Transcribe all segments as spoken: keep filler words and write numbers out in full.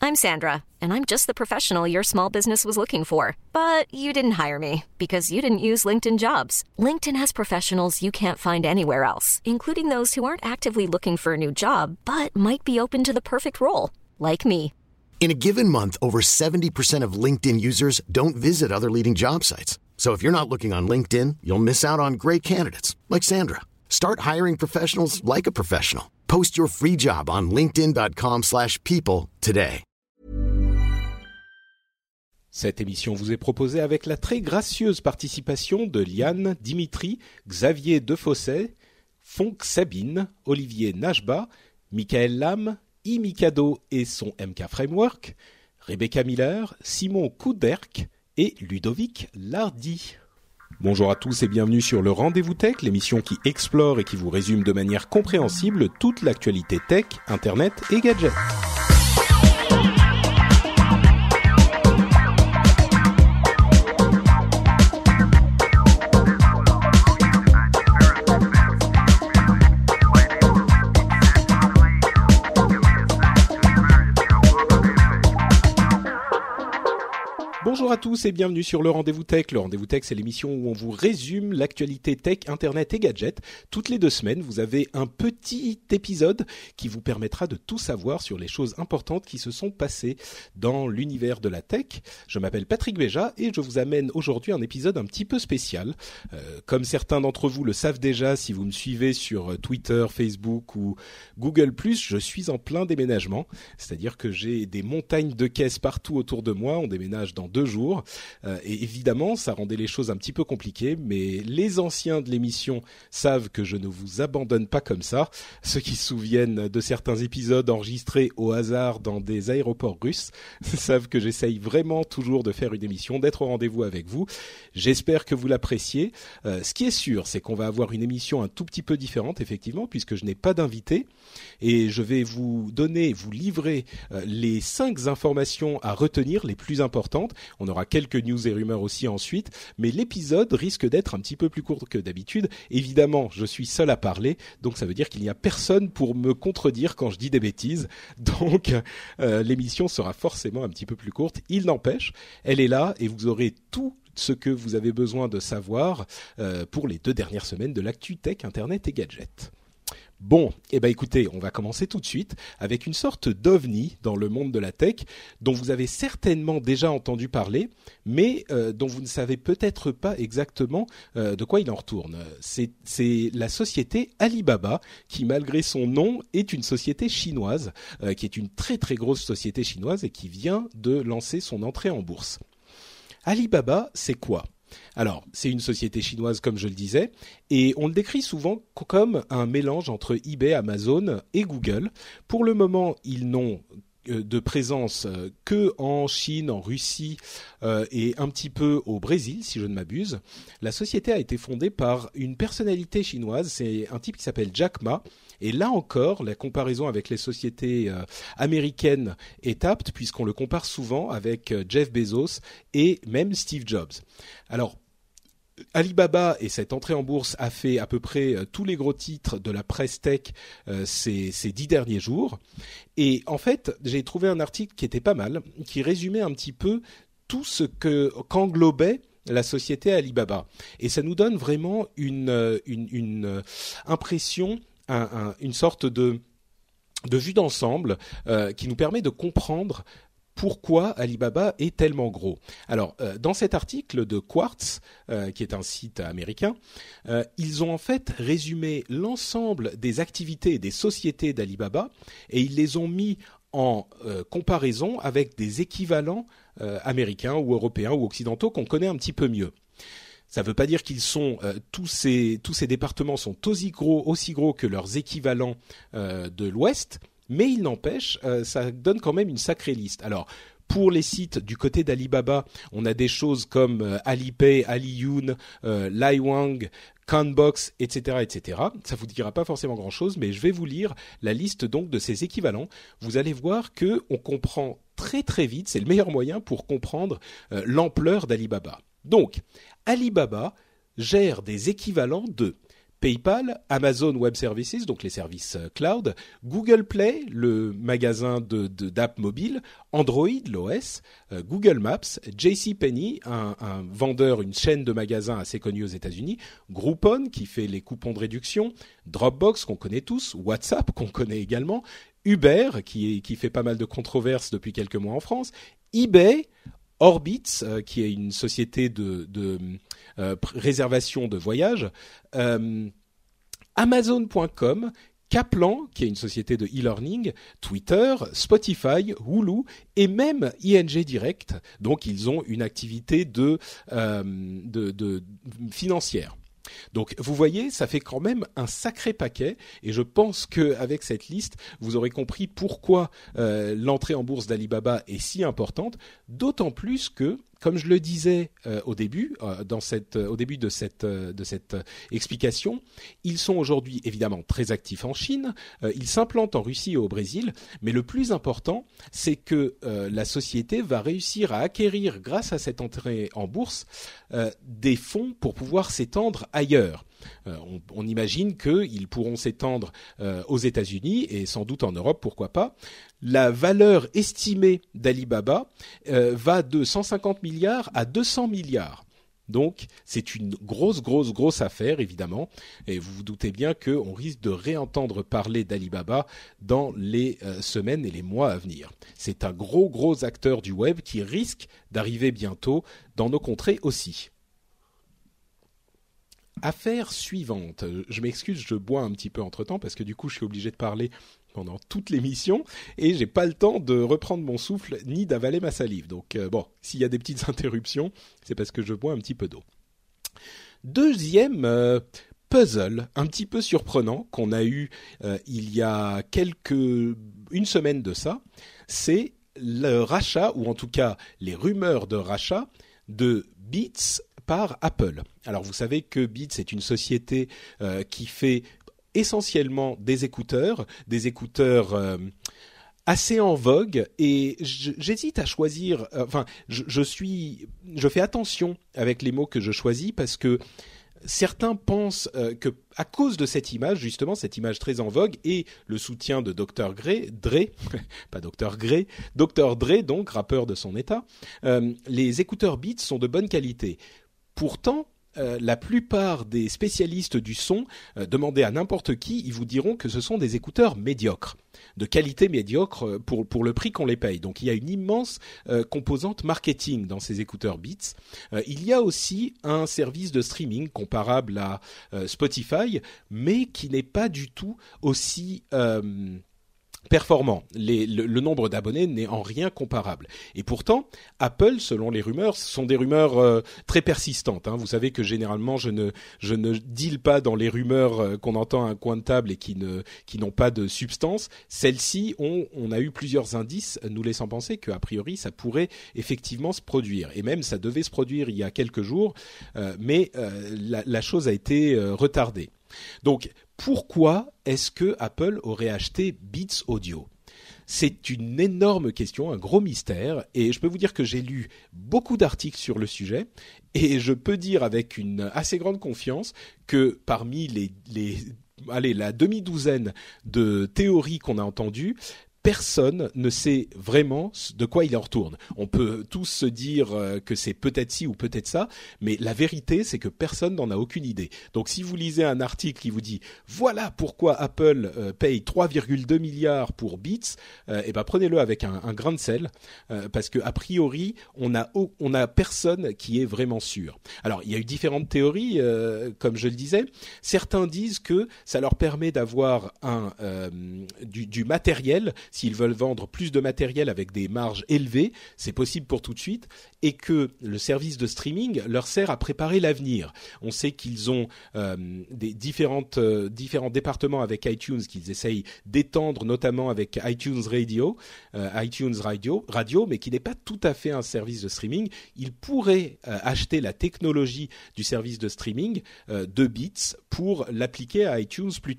I'm Sandra, and I'm just the professional your small business was looking for. But you didn't hire me because you didn't use LinkedIn Jobs. LinkedIn has professionals you can't find anywhere else, including those who aren't actively looking for a new job, but might be open to the perfect role, like me. In a given month, over seventy percent of LinkedIn users don't visit other leading job sites. So if you're not looking on LinkedIn, you'll miss out on great candidates like Sandra. Start hiring professionals like a professional. Post your free job on linkedin.com slash people today. Cette émission vous est proposée avec la très gracieuse participation de Liane, Dimitri, Xavier Defossé, Fonk Sabine, Olivier Najba, Michael Lam, I Mikado et son M K Framework, Rebecca Miller, Simon Couderc et Ludovic Lardy. Bonjour à tous et bienvenue sur le Rendez-vous Tech, l'émission qui explore et qui vous résume de manière compréhensible toute l'actualité tech, internet et gadgets. Bonjour à tous et bienvenue sur le Rendez-vous Tech. Le Rendez-vous Tech, c'est l'émission où on vous résume l'actualité tech, internet et gadgets. Toutes les deux semaines, vous avez un petit épisode qui vous permettra de tout savoir sur les choses importantes qui se sont passées dans l'univers de la tech. Je m'appelle Patrick Béja et je vous amène aujourd'hui un épisode un petit peu spécial. Euh, comme certains d'entre vous le savent déjà, si vous me suivez sur Twitter, Facebook ou Google plus, je suis en plein déménagement. C'est-à-dire que j'ai des montagnes de caisses partout autour de moi. On déménage dans deux jours euh, et évidemment ça rendait les choses un petit peu compliquées, mais les anciens de l'émission savent que je ne vous abandonne pas comme ça. Ceux qui se souviennent de certains épisodes enregistrés au hasard dans des aéroports russes savent que j'essaye vraiment toujours de faire une émission, d'être au rendez-vous avec vous. J'espère que vous l'appréciez. Euh, ce qui est sûr, c'est qu'on va avoir une émission un tout petit peu différente effectivement, puisque je n'ai pas d'invité et je vais vous donner, vous livrer euh, les cinq informations à retenir, les plus importantes. On aura quelques news et rumeurs aussi ensuite, mais l'épisode risque d'être un petit peu plus court que d'habitude. Évidemment, je suis seul à parler, donc ça veut dire qu'il n'y a personne pour me contredire quand je dis des bêtises. Donc, euh, l'émission sera forcément un petit peu plus courte. Il n'empêche, elle est là et vous aurez tout ce que vous avez besoin de savoir euh, pour les deux dernières semaines de l'actu tech, internet et gadgets. Bon, eh ben écoutez, on va commencer tout de suite avec une sorte d'ovni dans le monde de la tech dont vous avez certainement déjà entendu parler, mais euh, dont vous ne savez peut-être pas exactement euh, de quoi il en retourne. C'est, c'est la société Alibaba qui, malgré son nom, est une société chinoise, euh, qui est une très très grosse société chinoise et qui vient de lancer son entrée en bourse. Alibaba, c'est quoi ? Alors, c'est une société chinoise, comme je le disais, et on le décrit souvent comme un mélange entre eBay, Amazon et Google. Pour le moment, ils n'ont de présence que en Chine, en Russie euh, et un petit peu au Brésil, si je ne m'abuse. La société a été fondée par une personnalité chinoise, c'est un type qui s'appelle Jack Ma. Et là encore, la comparaison avec les sociétés euh, américaines est apte puisqu'on le compare souvent avec euh, Jeff Bezos et même Steve Jobs. Alors, Alibaba et cette entrée en bourse a fait à peu près euh, tous les gros titres de la presse tech euh, ces, ces dix derniers jours. Et en fait, j'ai trouvé un article qui était pas mal, qui résumait un petit peu tout ce que qu'englobait la société Alibaba. Et ça nous donne vraiment une, une, une impression, un, un, une sorte de, de vue d'ensemble euh, qui nous permet de comprendre pourquoi Alibaba est tellement gros. Alors, euh, dans cet article de Quartz, euh, qui est un site américain, euh, ils ont en fait résumé l'ensemble des activités et des sociétés d'Alibaba et ils les ont mis en euh, comparaison avec des équivalents euh, américains ou européens ou occidentaux qu'on connaît un petit peu mieux. Ça ne veut pas dire qu'ils sont euh, tous ces tous ces départements sont aussi gros aussi gros que leurs équivalents euh, de l'Ouest, mais il n'empêche, euh, ça donne quand même une sacrée liste. Alors, pour les sites du côté d'Alibaba, on a des choses comme euh, Alipay, Aliyun, euh, Laiwang, Canbox, et cetera, et cetera. Ça vous dira pas forcément grand-chose, mais je vais vous lire la liste donc de ces équivalents. Vous allez voir que on comprend très très vite. C'est le meilleur moyen pour comprendre euh, l'ampleur d'Alibaba. Donc, Alibaba gère des équivalents de PayPal, Amazon Web Services, donc les services euh, cloud, Google Play, le magasin de, de, d'app mobile, Android, l'O S, euh, Google Maps, JCPenney, un, un vendeur, une chaîne de magasins assez connue aux États-Unis, Groupon, qui fait les coupons de réduction, Dropbox, qu'on connaît tous, WhatsApp, qu'on connaît également, Uber, qui, est, qui fait pas mal de controverses depuis quelques mois en France, eBay, Orbitz, euh, qui est une société de, de euh, réservation de voyages, euh, Amazon point com, Kaplan, qui est une société de e-learning, Twitter, Spotify, Hulu et même I N G Direct. Donc, ils ont une activité de, euh, de, de financière. Donc, vous voyez, ça fait quand même un sacré paquet, et je pense qu'avec cette liste, vous aurez compris pourquoi euh, l'entrée en bourse d'Alibaba est si importante, d'autant plus que, comme je le disais euh, au début, euh, dans cette, euh, au début de cette, euh, de cette euh, explication, ils sont aujourd'hui évidemment très actifs en Chine, euh, ils s'implantent en Russie et au Brésil, mais le plus important, c'est que euh, la société va réussir à acquérir, grâce à cette entrée en bourse, euh, des fonds pour pouvoir s'étendre ailleurs. Euh, on, on imagine qu'ils pourront s'étendre euh, aux États-Unis et sans doute en Europe, pourquoi pas. La valeur estimée d'Alibaba euh, va de cent cinquante milliards à deux cents milliards. Donc, c'est une grosse, grosse, grosse affaire, évidemment. Et vous vous doutez bien qu'on risque de réentendre parler d'Alibaba dans les euh, semaines et les mois à venir. C'est un gros, gros acteur du web qui risque d'arriver bientôt dans nos contrées aussi. Affaire suivante. Je m'excuse, je bois un petit peu entre-temps parce que du coup, je suis obligé de parler pendant toute l'émission et j'ai pas le temps de reprendre mon souffle ni d'avaler ma salive. Donc euh, bon, s'il y a des petites interruptions, c'est parce que je bois un petit peu d'eau. Deuxième euh, puzzle, un petit peu surprenant qu'on a eu euh, il y a quelques une semaine de ça, c'est le rachat ou en tout cas les rumeurs de rachat de Beats par Apple. Alors vous savez que Beats est une société euh, qui fait essentiellement des écouteurs, des écouteurs euh, assez en vogue, et j'hésite à choisir. Euh, enfin, je, je suis, je fais attention avec les mots que je choisis parce que certains pensent euh, que à cause de cette image, justement, cette image très en vogue et le soutien de docteur Dre, Dre pas docteur Dre, docteur Dre, donc rappeur de son état, euh, les écouteurs Beats sont de bonne qualité. Pourtant, euh, la plupart des spécialistes du son, euh, demandez à n'importe qui, ils vous diront que ce sont des écouteurs médiocres, de qualité médiocre pour, pour le prix qu'on les paye. Donc il y a une immense euh, composante marketing dans ces écouteurs Beats. Euh, il y a aussi un service de streaming comparable à euh, Spotify, mais qui n'est pas du tout aussi Euh, performant. Les, le, le nombre d'abonnés n'est en rien comparable. Et pourtant, Apple, selon les rumeurs, ce sont des rumeurs euh, très persistantes. Hein. Vous savez que généralement, je ne je ne deal pas dans les rumeurs euh, qu'on entend à un coin de table et qui ne qui n'ont pas de substance. Celles-ci ont on a eu plusieurs indices nous laissant penser qu'a priori ça pourrait effectivement se produire. Et même ça devait se produire il y a quelques jours, euh, mais euh, la, la chose a été euh, retardée. Donc, pourquoi est-ce que Apple aurait acheté Beats Audio ? C'est une énorme question, un gros mystère, et je peux vous dire que j'ai lu beaucoup d'articles sur le sujet, et je peux dire avec une assez grande confiance que parmi les, les allez, la demi-douzaine de théories qu'on a entendues, personne ne sait vraiment de quoi il en retourne. On peut tous se dire que c'est peut-être ci ou peut-être ça, mais la vérité, c'est que personne n'en a aucune idée. Donc si vous lisez un article qui vous dit « Voilà pourquoi Apple euh, paye trois virgule deux milliards pour Beats euh, », eh ben prenez-le avec un, un grain de sel, euh, parce que a priori, on a, on a personne qui est vraiment sûr. Alors, il y a eu différentes théories, euh, comme je le disais. Certains disent que ça leur permet d'avoir un, euh, du, du matériel. S'ils veulent vendre plus de matériel avec des marges élevées, c'est possible pour tout de suite, et que le service de streaming leur sert à préparer l'avenir. On sait qu'ils ont euh, des différentes, euh, différents départements avec iTunes qu'ils essayent d'étendre, notamment avec iTunes Radio, euh, iTunes Radio, Radio, mais qui n'est pas tout à fait un service de streaming. Ils pourraient euh, acheter la technologie du service de streaming euh, de Beats pour l'appliquer à iTunes plus tard.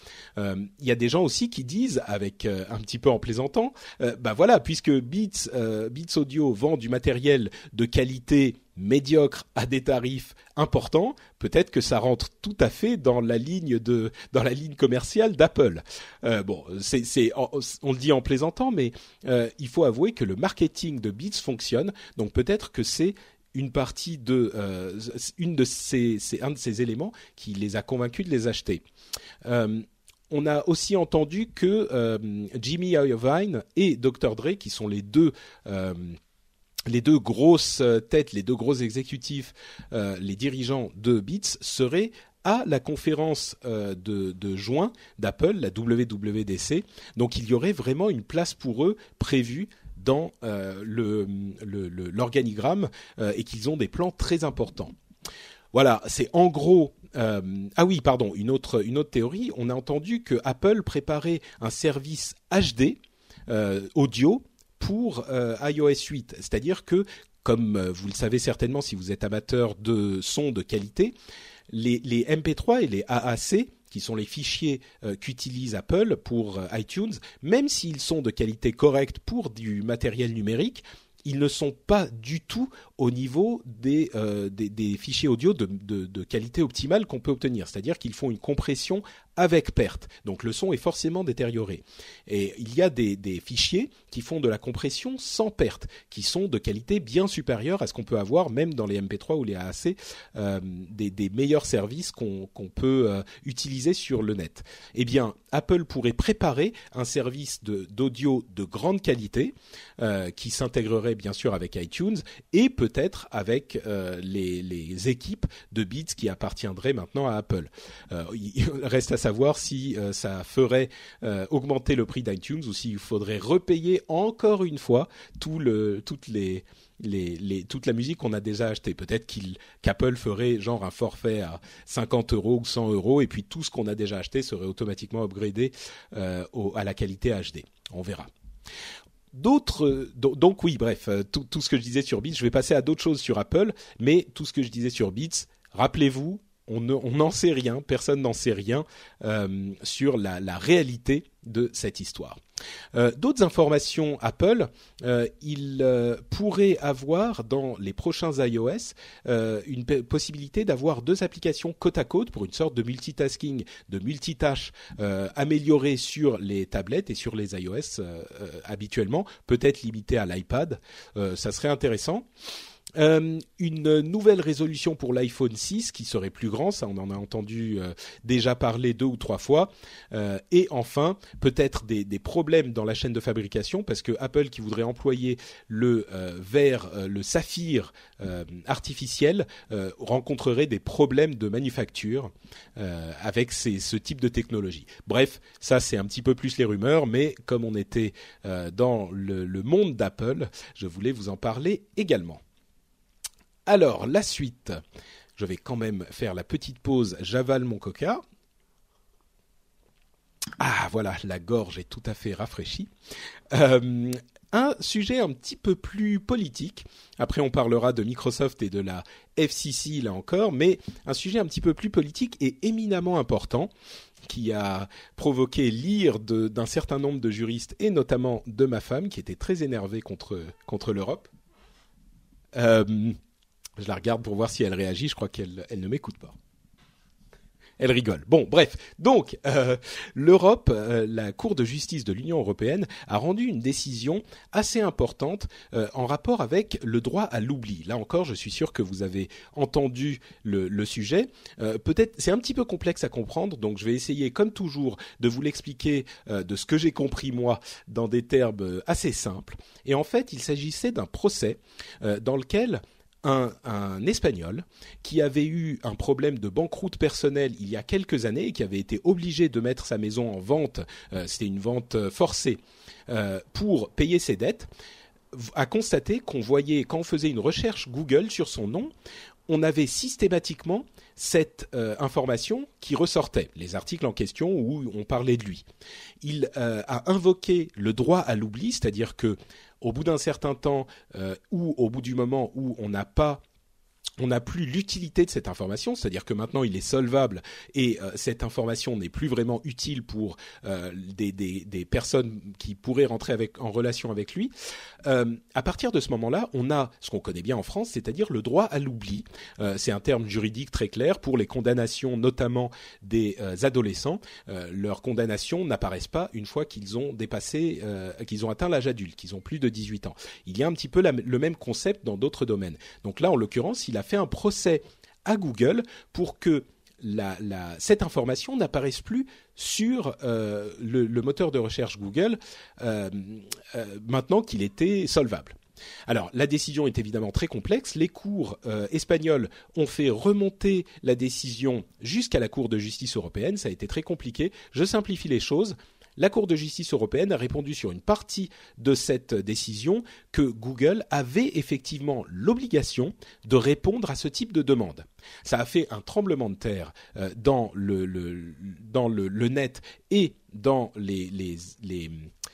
Euh, il y a des gens aussi qui disent, avec euh, un petit peu en plaisantant, euh, bah voilà, puisque Beats, euh, Beats Audio vend du matériel de qualité médiocre à des tarifs importants, peut-être que ça rentre tout à fait dans la ligne de dans la ligne commerciale d'Apple. Euh, bon, c'est c'est on, on le dit en plaisantant, mais euh, il faut avouer que le marketing de Beats fonctionne. Donc peut-être que c'est une partie de euh, une de ces c'est un de ces éléments qui les a convaincus de les acheter. Euh, On a aussi entendu que euh, Jimmy Iovine et docteur Dre, qui sont les deux euh, les deux grosses têtes, les deux gros exécutifs, euh, les dirigeants de Beats, seraient à la conférence euh, de, de juin d'Apple, la W W D C. Donc il y aurait vraiment une place pour eux prévue dans euh, le, le, le, l'organigramme euh, et qu'ils ont des plans très importants. Voilà, c'est en gros... Euh, ah oui, pardon, une autre, une autre théorie. On a entendu que Apple préparait un service H D euh, audio pour euh, iOS huit. C'est-à-dire que, comme euh, vous le savez certainement si vous êtes amateur de son de qualité, les, les M P trois et les A A C, qui sont les fichiers euh, qu'utilise Apple pour euh, iTunes, même s'ils sont de qualité correcte pour du matériel numérique, ils ne sont pas du tout au niveau des, euh, des, des fichiers audio de, de, de qualité optimale qu'on peut obtenir. C'est-à-dire qu'ils font une compression avec perte. Donc le son est forcément détérioré. Et il y a des, des fichiers qui font de la compression sans perte, qui sont de qualité bien supérieure à ce qu'on peut avoir même dans les M P trois ou les A A C, euh, des, des meilleurs services qu'on, qu'on peut euh, utiliser sur le net. Eh bien, Apple pourrait préparer un service de, d'audio de grande qualité euh, qui s'intégrerait bien sûr avec iTunes et peut-être avec euh, les, les équipes de Beats qui appartiendraient maintenant à Apple. Euh, il reste à savoir si euh, ça ferait euh, augmenter le prix d'iTunes ou s'il faudrait repayer encore une fois tout le, toutes les, les, les, toute la musique qu'on a déjà achetée. Peut-être qu'il, qu'Apple ferait genre un forfait à cinquante euros ou cent euros et puis tout ce qu'on a déjà acheté serait automatiquement upgradé euh, au, à la qualité H D. On verra. D'autres, donc oui, bref, tout, tout ce que je disais sur Beats, je vais passer à d'autres choses sur Apple, mais tout ce que je disais sur Beats, rappelez-vous, on n'en sait rien, personne n'en sait rien euh, sur la, la réalité de cette histoire. Euh, d'autres informations Apple, euh, il euh, pourrait avoir dans les prochains iOS euh, une p- possibilité d'avoir deux applications côte à côte pour une sorte de multitasking, de multitâche euh, améliorée sur les tablettes et sur les iOS euh, euh, habituellement, peut-être limité à l'iPad, euh, ça serait intéressant. Euh, une nouvelle résolution pour l'iPhone six qui serait plus grand, ça on en a entendu euh, déjà parler deux ou trois fois, euh, et enfin peut-être des, des problèmes dans la chaîne de fabrication parce que Apple qui voudrait employer le euh, verre, euh, le saphir euh, artificiel euh, rencontrerait des problèmes de manufacture euh, avec ces, ce type de technologie. Bref, ça c'est un petit peu plus les rumeurs, mais comme on était euh, dans le, le monde d'Apple, je voulais vous en parler également. Alors, la suite. Je vais quand même faire la petite pause. J'avale mon coca. Ah, voilà, la gorge est tout à fait rafraîchie. Euh, un sujet un petit peu plus politique. Après, on parlera de Microsoft et de la F C C, là encore. Mais un sujet un petit peu plus politique et éminemment important qui a provoqué l'ire de, d'un certain nombre de juristes et notamment de ma femme qui était très énervée contre, contre l'Europe. Euh... Je la regarde pour voir si elle réagit. Je crois qu'elle elle ne m'écoute pas. Elle rigole. Bon, bref. Donc, euh, l'Europe, euh, la Cour de justice de l'Union européenne a rendu une décision assez importante euh, en rapport avec le droit à l'oubli. Là encore, je suis sûr que vous avez entendu le, le sujet. Euh, peut-être, c'est un petit peu complexe à comprendre, donc je vais essayer, comme toujours, de vous l'expliquer euh, de ce que j'ai compris moi dans des termes assez simples. Et en fait, il s'agissait d'un procès euh, dans lequel Un, un Espagnol qui avait eu un problème de banqueroute personnelle il y a quelques années et qui avait été obligé de mettre sa maison en vente, euh, c'était une vente forcée, euh, pour payer ses dettes, a constaté qu'on voyait, quand on faisait une recherche Google sur son nom, on avait systématiquement cette euh, information qui ressortait, les articles en question où on parlait de lui. Il euh, a invoqué le droit à l'oubli, c'est-à-dire que au bout d'un certain temps euh, ou au bout du moment où on n'a pas on n'a plus l'utilité de cette information, c'est-à-dire que maintenant il est solvable et euh, cette information n'est plus vraiment utile pour euh, des, des, des personnes qui pourraient rentrer avec, en relation avec lui. Euh, à partir de ce moment-là, on a ce qu'on connaît bien en France, c'est-à-dire le droit à l'oubli. Euh, c'est un terme juridique très clair pour les condamnations, notamment des euh, adolescents. Euh, leurs condamnations n'apparaissent pas une fois qu'ils ont dépassé, euh, qu'ils ont atteint l'âge adulte, qu'ils ont plus de dix-huit ans. Il y a un petit peu la, le même concept dans d'autres domaines. Donc là, en l'occurrence, il a fait un procès à Google pour que la, la, cette information n'apparaisse plus sur euh, le, le moteur de recherche Google euh, euh, maintenant qu'il était solvable. Alors, la décision est évidemment très complexe. Les cours euh, espagnols ont fait remonter la décision jusqu'à la Cour de justice européenne. Ça a été très compliqué. Je simplifie les choses. La Cour de justice européenne a répondu sur une partie de cette décision que Google avait effectivement l'obligation de répondre à ce type de demande. Ça a fait un tremblement de terre euh, dans le, le dans le, le net et dans les les les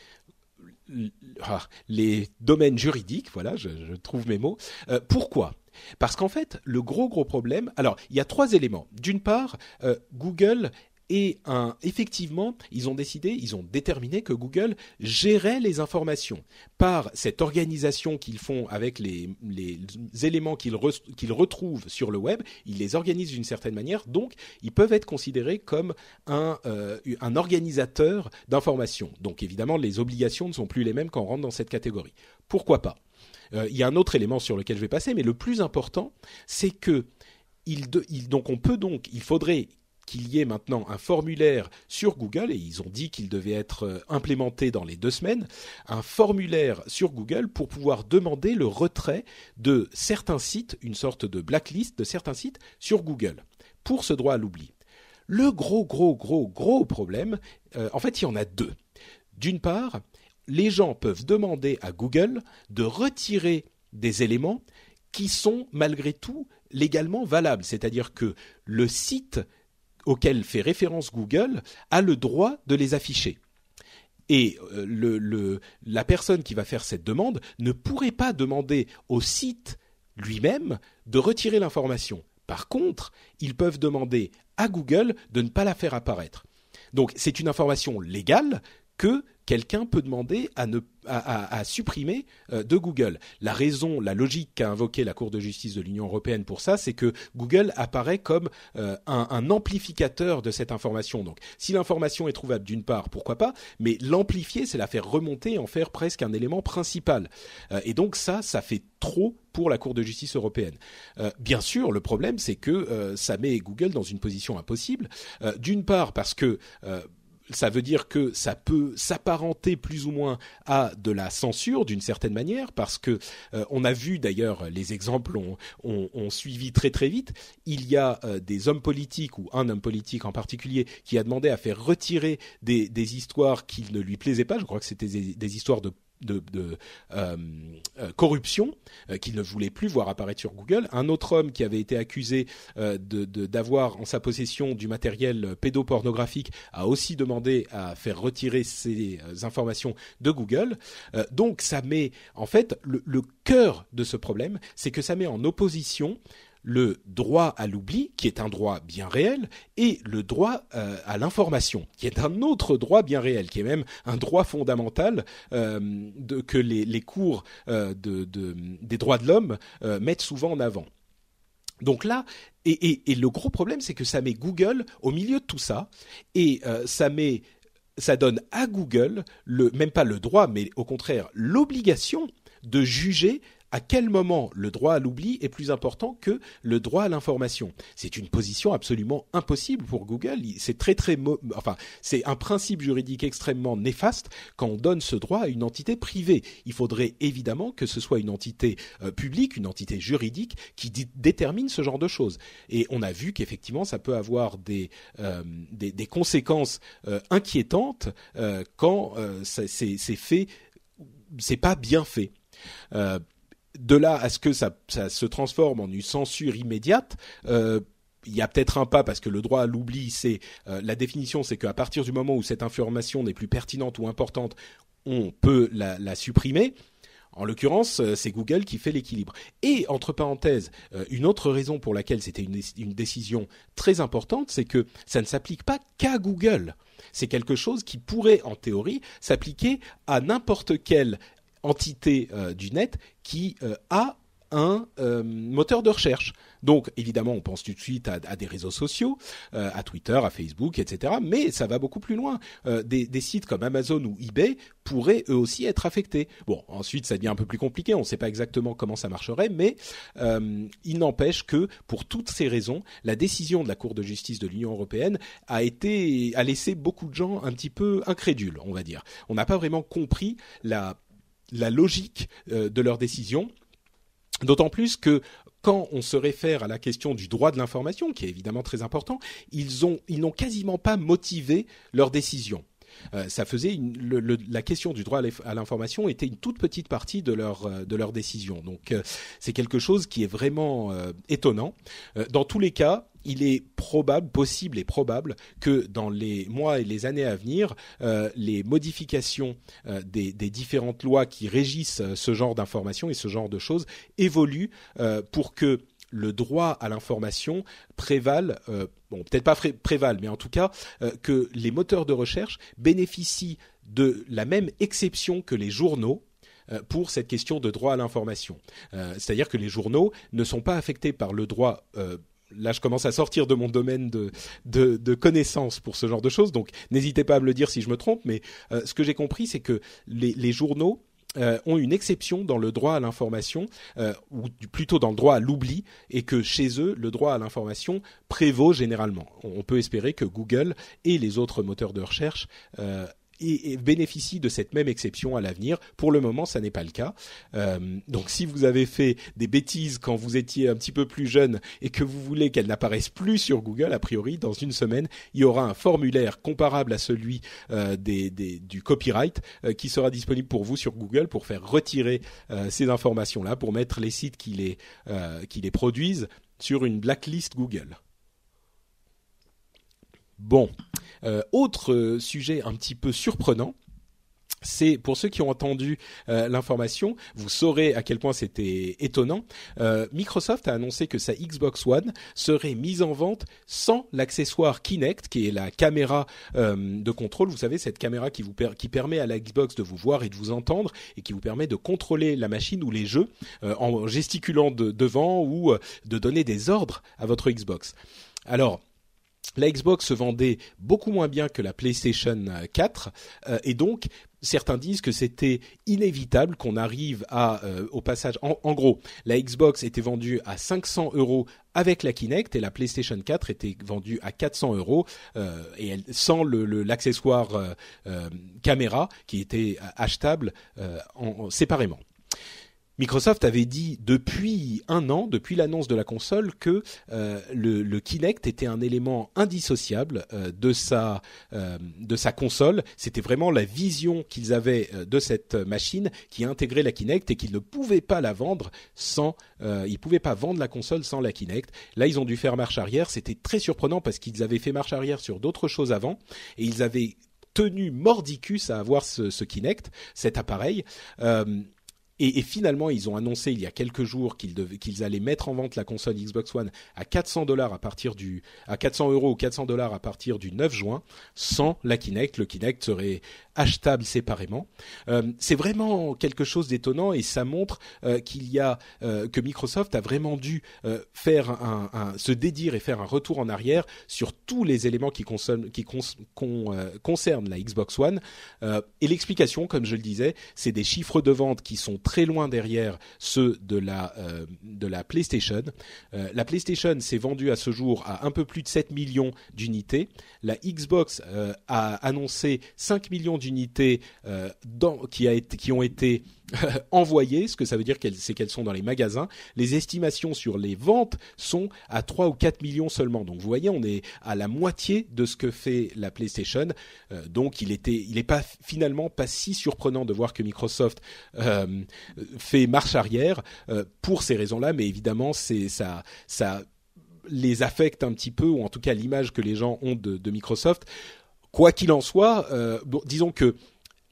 les domaines juridiques. Voilà, je, je trouve mes mots. Euh, pourquoi ? Parce qu'en fait, le gros gros problème. Alors, il y a trois éléments. D'une part, euh, Google Et un, effectivement, ils ont décidé, ils ont déterminé que Google gérait les informations par cette organisation qu'ils font avec les, les éléments qu'ils, re, qu'ils retrouvent sur le web. Ils les organisent d'une certaine manière, donc ils peuvent être considérés comme un, euh, un organisateur d'informations. Donc évidemment, les obligations ne sont plus les mêmes quand on rentre dans cette catégorie. Pourquoi pas ? Euh, il y a un autre élément sur lequel je vais passer, mais le plus important, c'est que il, de, il, donc on peut donc, il faudrait qu'il y ait maintenant un formulaire sur Google, et ils ont dit qu'il devait être implémenté dans les deux semaines, un formulaire sur Google pour pouvoir demander le retrait de certains sites, une sorte de blacklist de certains sites sur Google, pour ce droit à l'oubli. Le gros, gros, gros, gros problème, euh, en fait, il y en a deux. D'une part, les gens peuvent demander à Google de retirer des éléments qui sont malgré tout légalement valables, c'est-à-dire que le site auquel fait référence Google a le droit de les afficher. Et euh, le, le, la personne qui va faire cette demande ne pourrait pas demander au site lui-même de retirer l'information. Par contre, ils peuvent demander à Google de ne pas la faire apparaître. Donc, c'est une information légale que quelqu'un peut demander à, ne, à, à, à supprimer euh, de Google. La raison, la logique qu'a invoquée la Cour de justice de l'Union européenne pour ça, c'est que Google apparaît comme euh, un, un amplificateur de cette information. Donc, si l'information est trouvable d'une part, pourquoi pas, mais l'amplifier, c'est la faire remonter et en faire presque un élément principal. Euh, et donc ça, ça fait trop pour la Cour de justice européenne. Euh, bien sûr, le problème, c'est que euh, ça met Google dans une position impossible. Euh, d'une part, parce que euh, ça veut dire que ça peut s'apparenter plus ou moins à de la censure d'une certaine manière, parce que euh, on a vu d'ailleurs, les exemples ont, ont, ont suivi très très vite. Il y a euh, des hommes politiques, ou un homme politique en particulier, qui a demandé à faire retirer des, des histoires qui ne lui plaisaient pas. Je crois que c'était des, des histoires de de, de euh, euh, corruption euh, qu'il ne voulait plus voir apparaître sur Google. Un autre homme qui avait été accusé euh, de, de, d'avoir en sa possession du matériel pédopornographique a aussi demandé à faire retirer ces euh, informations de Google. Euh, donc ça met, en fait, le, le cœur de ce problème, c'est que ça met en opposition le droit à l'oubli, qui est un droit bien réel, et le droit euh, à l'information, qui est un autre droit bien réel, qui est même un droit fondamental euh, de, que les, les cours euh, de, de, des droits de l'homme euh, mettent souvent en avant. Donc là, et, et, et le gros problème, c'est que ça met Google au milieu de tout ça, et euh, ça met, ça donne à Google, le, même pas le droit, mais au contraire l'obligation de juger à quel moment le droit à l'oubli est plus important que le droit à l'information. C'est une position absolument impossible pour Google. C'est très très, mo- enfin, c'est un principe juridique extrêmement néfaste quand on donne ce droit à une entité privée. Il faudrait évidemment que ce soit une entité euh, publique, une entité juridique qui d- détermine ce genre de choses. Et on a vu qu'effectivement, ça peut avoir des euh, des, des conséquences euh, inquiétantes euh, quand euh, ça, c'est, c'est fait, c'est pas bien fait. Euh, De là à ce que ça, ça se transforme en une censure immédiate, euh, il y a peut-être un pas, parce que le droit à l'oubli, c'est euh, la définition, c'est qu'à partir du moment où cette information n'est plus pertinente ou importante, on peut la, la supprimer. En l'occurrence, euh, c'est Google qui fait l'équilibre. Et entre parenthèses, euh, une autre raison pour laquelle c'était une, une décision très importante, c'est que ça ne s'applique pas qu'à Google. C'est quelque chose qui pourrait, en théorie, s'appliquer à n'importe quelle entité euh, du net qui euh, a un euh, moteur de recherche. Donc, évidemment, on pense tout de suite à, à des réseaux sociaux, euh, à Twitter, à Facebook, et cetera. Mais ça va beaucoup plus loin. Euh, des, des sites comme Amazon ou eBay pourraient eux aussi être affectés. Bon, ensuite, ça devient un peu plus compliqué. On ne sait pas exactement comment ça marcherait, mais euh, il n'empêche que, pour toutes ces raisons, la décision de la Cour de justice de l'Union européenne a été, a laissé beaucoup de gens un petit peu incrédules, on va dire. On n'a pas vraiment compris la, la logique euh, de leur décision. D'autant plus que quand on se réfère à la question du droit de l'information, qui est évidemment très important, ils ont, ils n'ont quasiment pas motivé leur décision. Euh, ça faisait une, le, le, la question du droit à l'information était une toute petite partie de leur de leur décision. Donc euh, c'est quelque chose qui est vraiment euh, étonnant. Euh, dans tous les cas, il est probable, possible et probable que dans les mois et les années à venir, euh, les modifications euh, des, des différentes lois qui régissent euh, ce genre d'informations et ce genre de choses évoluent euh, pour que le droit à l'information prévale, euh, bon peut-être pas pré- prévale, mais en tout cas euh, que les moteurs de recherche bénéficient de la même exception que les journaux euh, pour cette question de droit à l'information. Euh, c'est-à-dire que les journaux ne sont pas affectés par le droit. Euh, Là, je commence à sortir de mon domaine de, de, de connaissances pour ce genre de choses, donc n'hésitez pas à me le dire si je me trompe, mais euh, ce que j'ai compris, c'est que les, les journaux Euh, ont une exception dans le droit à l'information, euh, ou plutôt dans le droit à l'oubli, et que chez eux, le droit à l'information prévaut généralement. On peut espérer que Google et les autres moteurs de recherche euh, et, et bénéficient de cette même exception à l'avenir. Pour le moment, ça n'est pas le cas. Euh, donc, si vous avez fait des bêtises quand vous étiez un petit peu plus jeune et que vous voulez qu'elles n'apparaissent plus sur Google, a priori, dans une semaine, il y aura un formulaire comparable à celui euh, des, des, du copyright euh, qui sera disponible pour vous sur Google pour faire retirer euh, ces informations-là, pour mettre les sites qui les, euh, qui les produisent sur une blacklist Google. Bon, euh, autre euh, sujet un petit peu surprenant, c'est pour ceux qui ont entendu euh, l'information, vous saurez à quel point c'était étonnant. Euh, Microsoft a annoncé que sa Xbox One serait mise en vente sans l'accessoire Kinect, qui est la caméra euh, de contrôle. Vous savez, cette caméra qui vous per- qui permet à la Xbox de vous voir et de vous entendre et qui vous permet de contrôler la machine ou les jeux euh, en gesticulant de, devant ou euh, de donner des ordres à votre Xbox. Alors, la Xbox se vendait beaucoup moins bien que la PlayStation quatre euh, et donc certains disent que c'était inévitable qu'on arrive à euh, au passage. En, en gros, la Xbox était vendue à cinq cents euros avec la Kinect et la PlayStation quatre était vendue à quatre cents euros euh, et elle, sans le, le, l'accessoire euh, euh, caméra qui était achetable euh, en, en, séparément. Microsoft avait dit depuis un an, depuis l'annonce de la console, que euh, le, le Kinect était un élément indissociable euh, de sa euh, de sa console. C'était vraiment la vision qu'ils avaient euh, de cette machine qui intégrait la Kinect et qu'ils ne pouvaient pas la vendre sans. Euh, ils pouvaient pas vendre la console sans la Kinect. Là, ils ont dû faire marche arrière. C'était très surprenant parce qu'ils avaient fait marche arrière sur d'autres choses avant et ils avaient tenu mordicus à avoir ce, ce Kinect, cet appareil. Euh, Et, et finalement, ils ont annoncé il y a quelques jours qu'ils, devaient, qu'ils allaient mettre en vente la console Xbox One à quatre cents dollars à partir du, à quatre cents euros ou quatre cents dollars à partir du neuf juin, sans la Kinect. Le Kinect serait achetable séparément. Euh, c'est vraiment quelque chose d'étonnant et ça montre euh, qu'il y a euh, que Microsoft a vraiment dû euh, faire un, un, se dédire et faire un retour en arrière sur tous les éléments qui, consomment, qui cons, con, euh, concernent la Xbox One. Euh, et l'explication, comme je le disais, c'est des chiffres de vente qui sont très loin derrière ceux de la euh, de la PlayStation. Euh, la PlayStation s'est vendue à ce jour à un peu plus de sept millions d'unités. La Xbox euh, a annoncé cinq millions d'unités euh, dans, qui a été qui ont été envoyées, ce que ça veut dire qu'elles, c'est qu'elles sont dans les magasins. Les estimations sur les ventes sont à trois ou quatre millions seulement. Donc vous voyez, on est à la moitié de ce que fait la PlayStation. Euh, donc il était, il est pas finalement pas si surprenant de voir que Microsoft euh, fait marche arrière euh, pour ces raisons-là, mais évidemment c'est ça, ça les affecte un petit peu, ou en tout cas l'image que les gens ont de, de Microsoft. Quoi qu'il en soit, euh, bon, disons que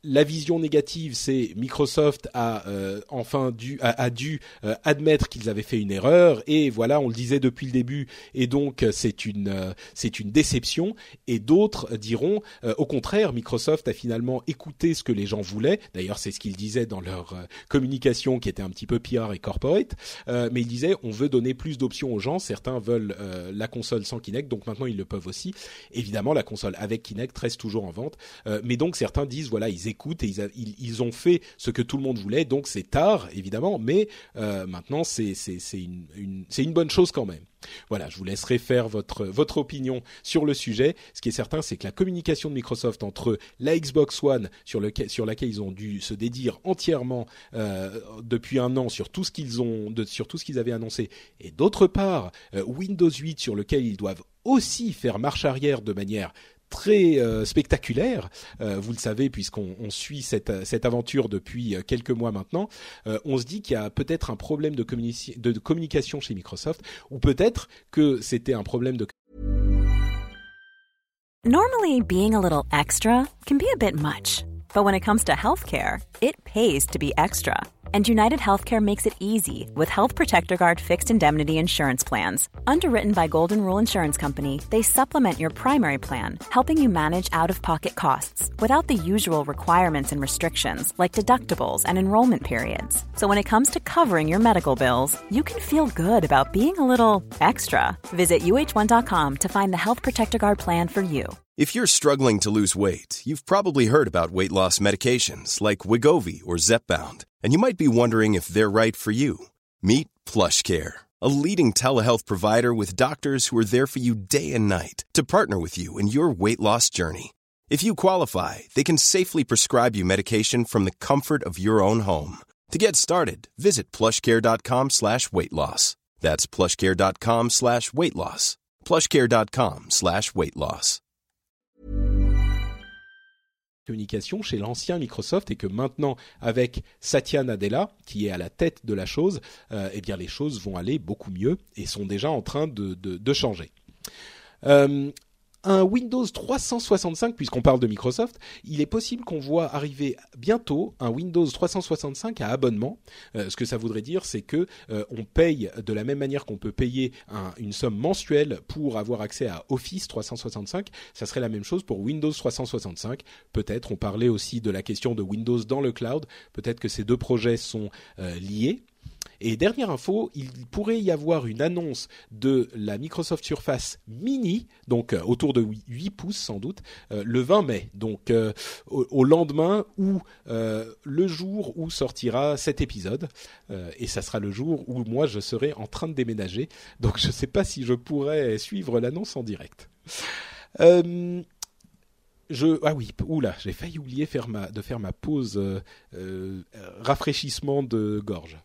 la vision négative, c'est Microsoft a euh, enfin dû a, a dû euh, admettre qu'ils avaient fait une erreur et voilà, on le disait depuis le début et donc c'est une euh, c'est une déception. Et d'autres diront euh, au contraire, Microsoft a finalement écouté ce que les gens voulaient. D'ailleurs, c'est ce qu'ils disaient dans leur euh, communication qui était un petit peu P R et corporate. Euh, mais ils disaient on veut donner plus d'options aux gens. Certains veulent euh, la console sans Kinect, donc maintenant ils le peuvent aussi. Évidemment, la console avec Kinect reste toujours en vente. Euh, mais donc certains disent voilà, ils écoutent et ils, a, ils, ils ont fait ce que tout le monde voulait. Donc c'est tard, évidemment, mais euh, maintenant c'est c'est c'est une, une c'est une bonne chose quand même. Voilà, je vous laisserai faire votre votre opinion sur le sujet. Ce qui est certain, c'est que la communication de Microsoft entre la Xbox One, sur lequel sur laquelle ils ont dû se dédire entièrement euh, depuis un an sur tout ce qu'ils ont de, sur tout ce qu'ils avaient annoncé, et d'autre part euh, Windows huit sur lequel ils doivent aussi faire marche arrière de manière très euh, spectaculaire, euh, vous le savez puisqu'on on suit cette cette aventure depuis quelques mois maintenant. Euh, on se dit qu'il y a peut-être un problème de, communici- de, de communication chez Microsoft, ou peut-être que c'était un problème de. Normally, being a little extra can be a bit much, but when it comes to healthcare, it pays to be extra. And United Healthcare makes it easy with Health Protector Guard fixed indemnity insurance plans. Underwritten by Golden Rule Insurance Company, they supplement your primary plan, helping you manage out-of-pocket costs without the usual requirements and restrictions like deductibles and enrollment periods. So when it comes to covering your medical bills, you can feel good about being a little extra. Visit U H one dot com to find the Health Protector Guard plan for you. If you're struggling to lose weight, you've probably heard about weight loss medications like Wegovy or Zepbound, and you might be wondering if they're right for you. Meet PlushCare, a leading telehealth provider with doctors who are there for you day and night to partner with you in your weight loss journey. If you qualify, they can safely prescribe you medication from the comfort of your own home. To get started, visit plushcare.com slash weight loss. That's plushcare.com slash weight loss. plushcare.com slash weight loss. Communication chez l'ancien Microsoft, et que maintenant avec Satya Nadella qui est à la tête de la chose, euh, eh bien les choses vont aller beaucoup mieux et sont déjà en train de, de, de changer. Euh, un Windows trois cent soixante-cinq, puisqu'on parle de Microsoft, il est possible qu'on voit arriver bientôt un Windows trois cent soixante-cinq à abonnement. Euh, ce que ça voudrait dire, c'est que euh, on paye de la même manière qu'on peut payer un, une somme mensuelle pour avoir accès à Office trois cent soixante-cinq. Ça serait la même chose pour Windows trois cent soixante-cinq. Peut-être, on parlait aussi de la question de Windows dans le cloud. Peut-être que ces deux projets sont euh, liés. Et dernière info, il pourrait y avoir une annonce de la Microsoft Surface Mini, donc euh, autour de huit pouces sans doute, euh, le vingt mai, donc euh, au, au lendemain ou euh, le jour où sortira cet épisode. Euh, et ça sera le jour où moi je serai en train de déménager, donc je ne sais pas si je pourrais suivre l'annonce en direct. Euh, Je ah oui, oula, j'ai failli oublier faire ma, de faire ma pause euh, euh, rafraîchissement de gorge.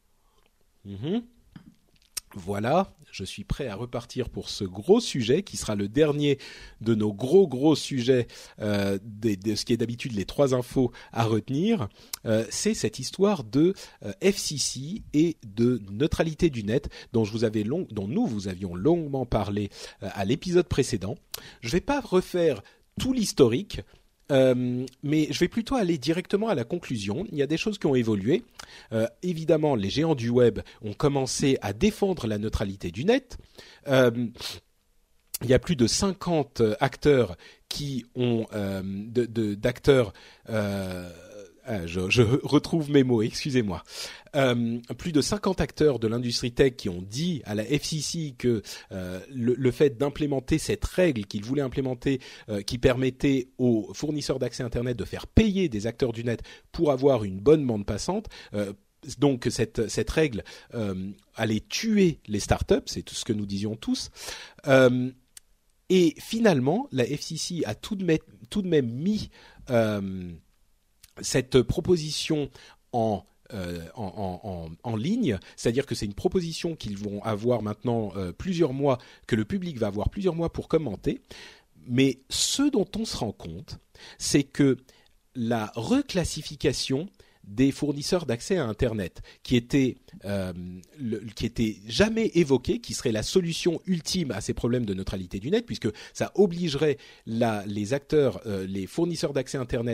Mmh. Voilà, je suis prêt à repartir pour ce gros sujet qui sera le dernier de nos gros gros sujets, euh, de, de ce qui est d'habitude les trois infos à retenir. Euh, c'est cette histoire de euh, F C C et de neutralité du net dont je vous avais long, dont nous vous avions longuement parlé euh, à l'épisode précédent. Je vais pas refaire tout l'historique. Euh, mais je vais plutôt aller directement à la conclusion. Il y a des choses qui ont évolué. Euh, évidemment, les géants du web ont commencé à défendre la neutralité du net. Euh, il y a plus de cinquante acteurs qui ont euh, de, de, d'acteurs. Euh, Je, je retrouve mes mots, excusez-moi. Euh, plus de cinquante acteurs de l'industrie tech qui ont dit à la F C C que euh, le, le fait d'implémenter cette règle qu'ils voulaient implémenter, euh, qui permettait aux fournisseurs d'accès Internet de faire payer des acteurs du net pour avoir une bonne bande passante, euh, donc cette, cette règle euh, allait tuer les startups, c'est tout ce que nous disions tous. Euh, et finalement, la F C C a tout de même, tout de même mis euh, cette proposition en, euh, en, en, en ligne, c'est-à-dire que c'est une proposition qu'ils vont avoir maintenant euh, plusieurs mois, que le public va avoir plusieurs mois pour commenter. Mais ce dont on se rend compte, c'est que la reclassification des fournisseurs d'accès à Internet, qui était, euh, le, qui était jamais évoquée, qui serait la solution ultime à ces problèmes de neutralité du net, puisque ça obligerait la, les acteurs, euh, les fournisseurs d'accès Internet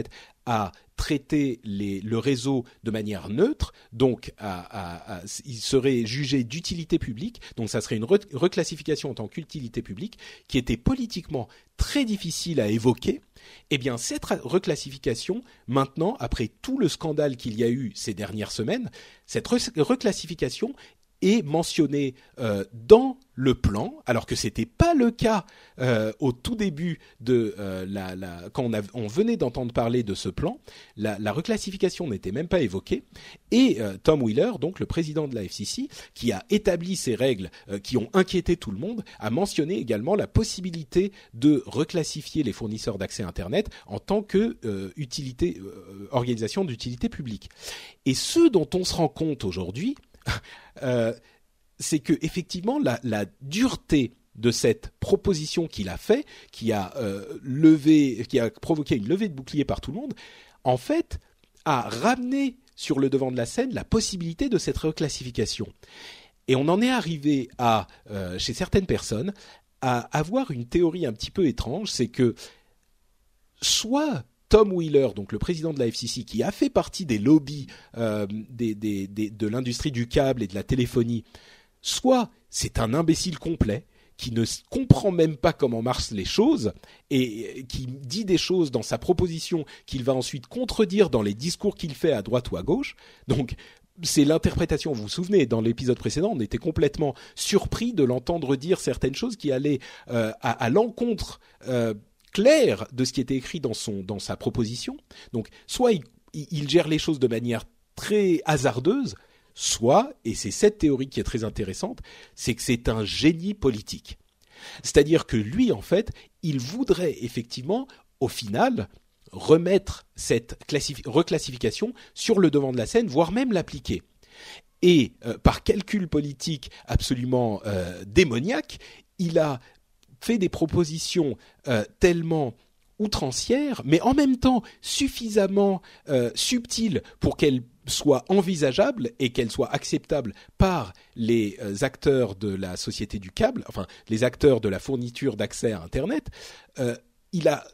à traiter les, le réseau de manière neutre, donc à, à, à, il serait jugé d'utilité publique, donc ça serait une re- reclassification en tant qu'utilité publique qui était politiquement très difficile à évoquer. Eh bien, cette reclassification, maintenant, après tout le scandale qu'il y a eu ces dernières semaines, cette re- reclassification est mentionné euh, dans le plan, alors que c'était pas le cas euh, au tout début de euh, la, la quand on, a, on venait d'entendre parler de ce plan, la, la reclassification n'était même pas évoquée. Et euh, Tom Wheeler, donc le président de la F C C, qui a établi ces règles euh, qui ont inquiété tout le monde, a mentionné également la possibilité de reclassifier les fournisseurs d'accès Internet en tant que euh, utilité, euh, organisation d'utilité publique. Et ce dont on se rend compte aujourd'hui, Euh, c'est que effectivement la, la dureté de cette proposition qu'il a fait, qui a euh, levé, qui a provoqué une levée de bouclier par tout le monde, en fait, a ramené sur le devant de la scène la possibilité de cette reclassification. Et on en est arrivé à, euh, chez certaines personnes, à avoir une théorie un petit peu étrange, c'est que soit Tom Wheeler, donc le président de la F C C, qui a fait partie des lobbies euh, des, des, des, de l'industrie du câble et de la téléphonie, soit c'est un imbécile complet qui ne comprend même pas comment marchent les choses et qui dit des choses dans sa proposition qu'il va ensuite contredire dans les discours qu'il fait à droite ou à gauche. Donc c'est l'interprétation, vous vous souvenez, dans l'épisode précédent, on était complètement surpris de l'entendre dire certaines choses qui allaient euh, à, à l'encontre euh, clair de ce qui était écrit dans son dans sa proposition. Donc soit il, il gère les choses de manière très hasardeuse, soit, et c'est cette théorie qui est très intéressante, c'est que c'est un génie politique. C'est-à-dire que lui, en fait, il voudrait effectivement, au final, remettre cette classif- reclassification sur le devant de la scène, voire même l'appliquer. Et euh, par calcul politique absolument euh, démoniaque, il a fait des propositions euh, tellement outrancières, mais en même temps suffisamment euh, subtiles pour qu'elles soient envisageables et qu'elles soient acceptables par les euh, acteurs de la société du câble, enfin les acteurs de la fourniture d'accès à Internet. Euh, il a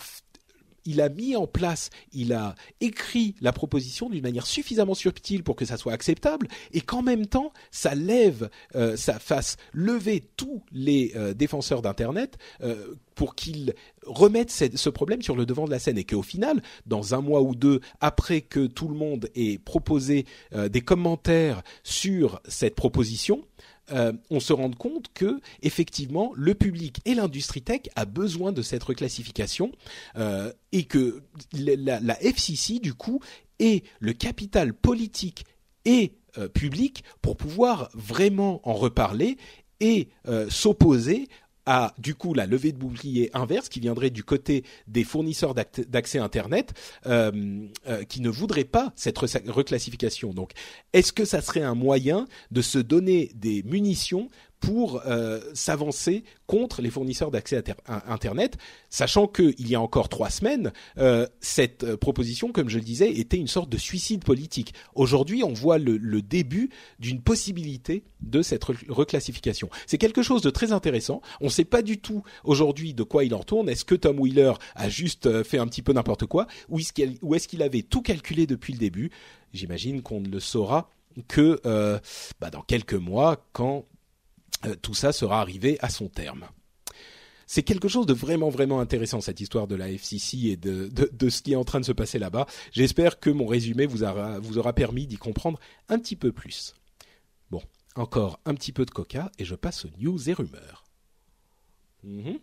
Il a mis en place, il a écrit la proposition d'une manière suffisamment subtile pour que ça soit acceptable et qu'en même temps, ça lève, euh, ça fasse lever tous les euh, défenseurs d'Internet euh, pour qu'ils remettent cette, ce problème sur le devant de la scène et qu'au final, dans un mois ou deux, après que tout le monde ait proposé euh, des commentaires sur cette proposition, Euh, on se rend compte que effectivement le public et l'industrie tech a besoin de cette reclassification euh, et que la, la F C C du coup est le capital politique et euh, public pour pouvoir vraiment en reparler et euh, s'opposer à du coup la levée de bouclier inverse qui viendrait du côté des fournisseurs d'accès Internet euh, euh, qui ne voudraient pas cette reclassification. Donc, est-ce que ça serait un moyen de se donner des munitions pour euh, s'avancer contre les fournisseurs d'accès à Internet, sachant qu'il y a encore trois semaines, euh, cette euh, proposition, comme je le disais, était une sorte de suicide politique. Aujourd'hui, on voit le, le début d'une possibilité de cette reclassification. C'est quelque chose de très intéressant. On ne sait pas du tout aujourd'hui de quoi il en retourne. Est-ce que Tom Wheeler a juste fait un petit peu n'importe quoi, ou est-ce qu'il, ou est-ce qu'il avait tout calculé depuis le début ? J'imagine qu'on ne le saura que euh, bah, dans quelques mois, quand Euh, tout ça sera arrivé à son terme. C'est quelque chose de vraiment, vraiment intéressant, cette histoire de la F C C et de, de, de ce qui est en train de se passer là-bas. J'espère que mon résumé vous aura, vous aura permis d'y comprendre un petit peu plus. Bon, encore un petit peu de coca et je passe aux news et rumeurs. Mmh.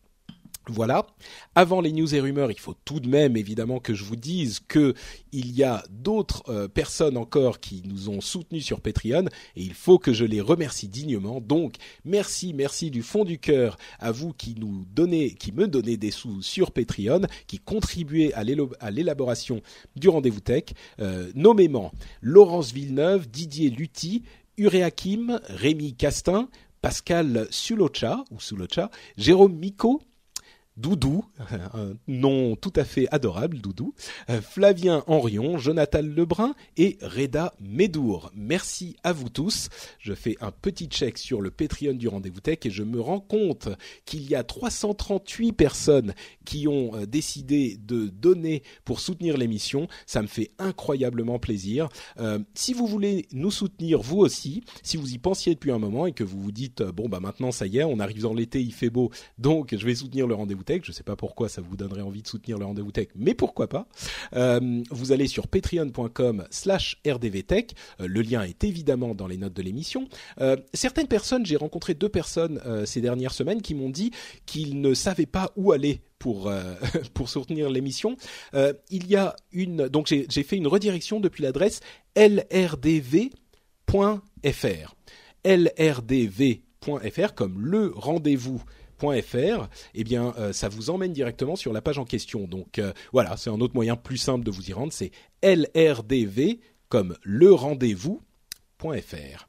Voilà. Avant les news et rumeurs, il faut tout de même évidemment que je vous dise que il y a d'autres euh, personnes encore qui nous ont soutenus sur Patreon et il faut que je les remercie dignement. Donc merci, merci du fond du cœur à vous qui nous donnez, qui me donnez des sous sur Patreon, qui contribuez à, l'élo- à l'élaboration du Rendez-vous Tech, euh, nommément Laurence Villeneuve, Didier Lutti, Uréakim, Rémi Castin, Pascal Sulocha ou Sulocha, Jérôme Micot, Doudou, un nom tout à fait adorable, Doudou, euh, Flavien Henrion, Jonathan Lebrun et Reda Médour. Merci à vous tous. Je fais un petit check sur le Patreon du Rendez-vous Tech et je me rends compte qu'il y a trois cent trente-huit personnes qui ont euh, décidé de donner pour soutenir l'émission. Ça me fait incroyablement plaisir. Euh, si vous voulez nous soutenir vous aussi, si vous y pensiez depuis un moment et que vous vous dites euh, bon bah maintenant ça y est, on arrive dans l'été, il fait beau, donc je vais soutenir le Rendez-vous Tech. Je ne sais pas pourquoi ça vous donnerait envie de soutenir le Rendez-vous Tech, mais pourquoi pas. Euh, vous allez sur patreon.com slash rdvtech. Euh, le lien est évidemment dans les notes de l'émission. Euh, certaines personnes, j'ai rencontré deux personnes euh, ces dernières semaines qui m'ont dit qu'ils ne savaient pas où aller pour euh, pour soutenir l'émission. Euh, il y a une donc j'ai, j'ai fait une redirection depuis l'adresse l r d v point f r. l r d v point f r comme le rendez-vous .fr, eh bien, euh, ça vous emmène directement sur la page en question. Donc euh, voilà, c'est un autre moyen plus simple de vous y rendre, c'est L R D V comme le rendez-vous.fr.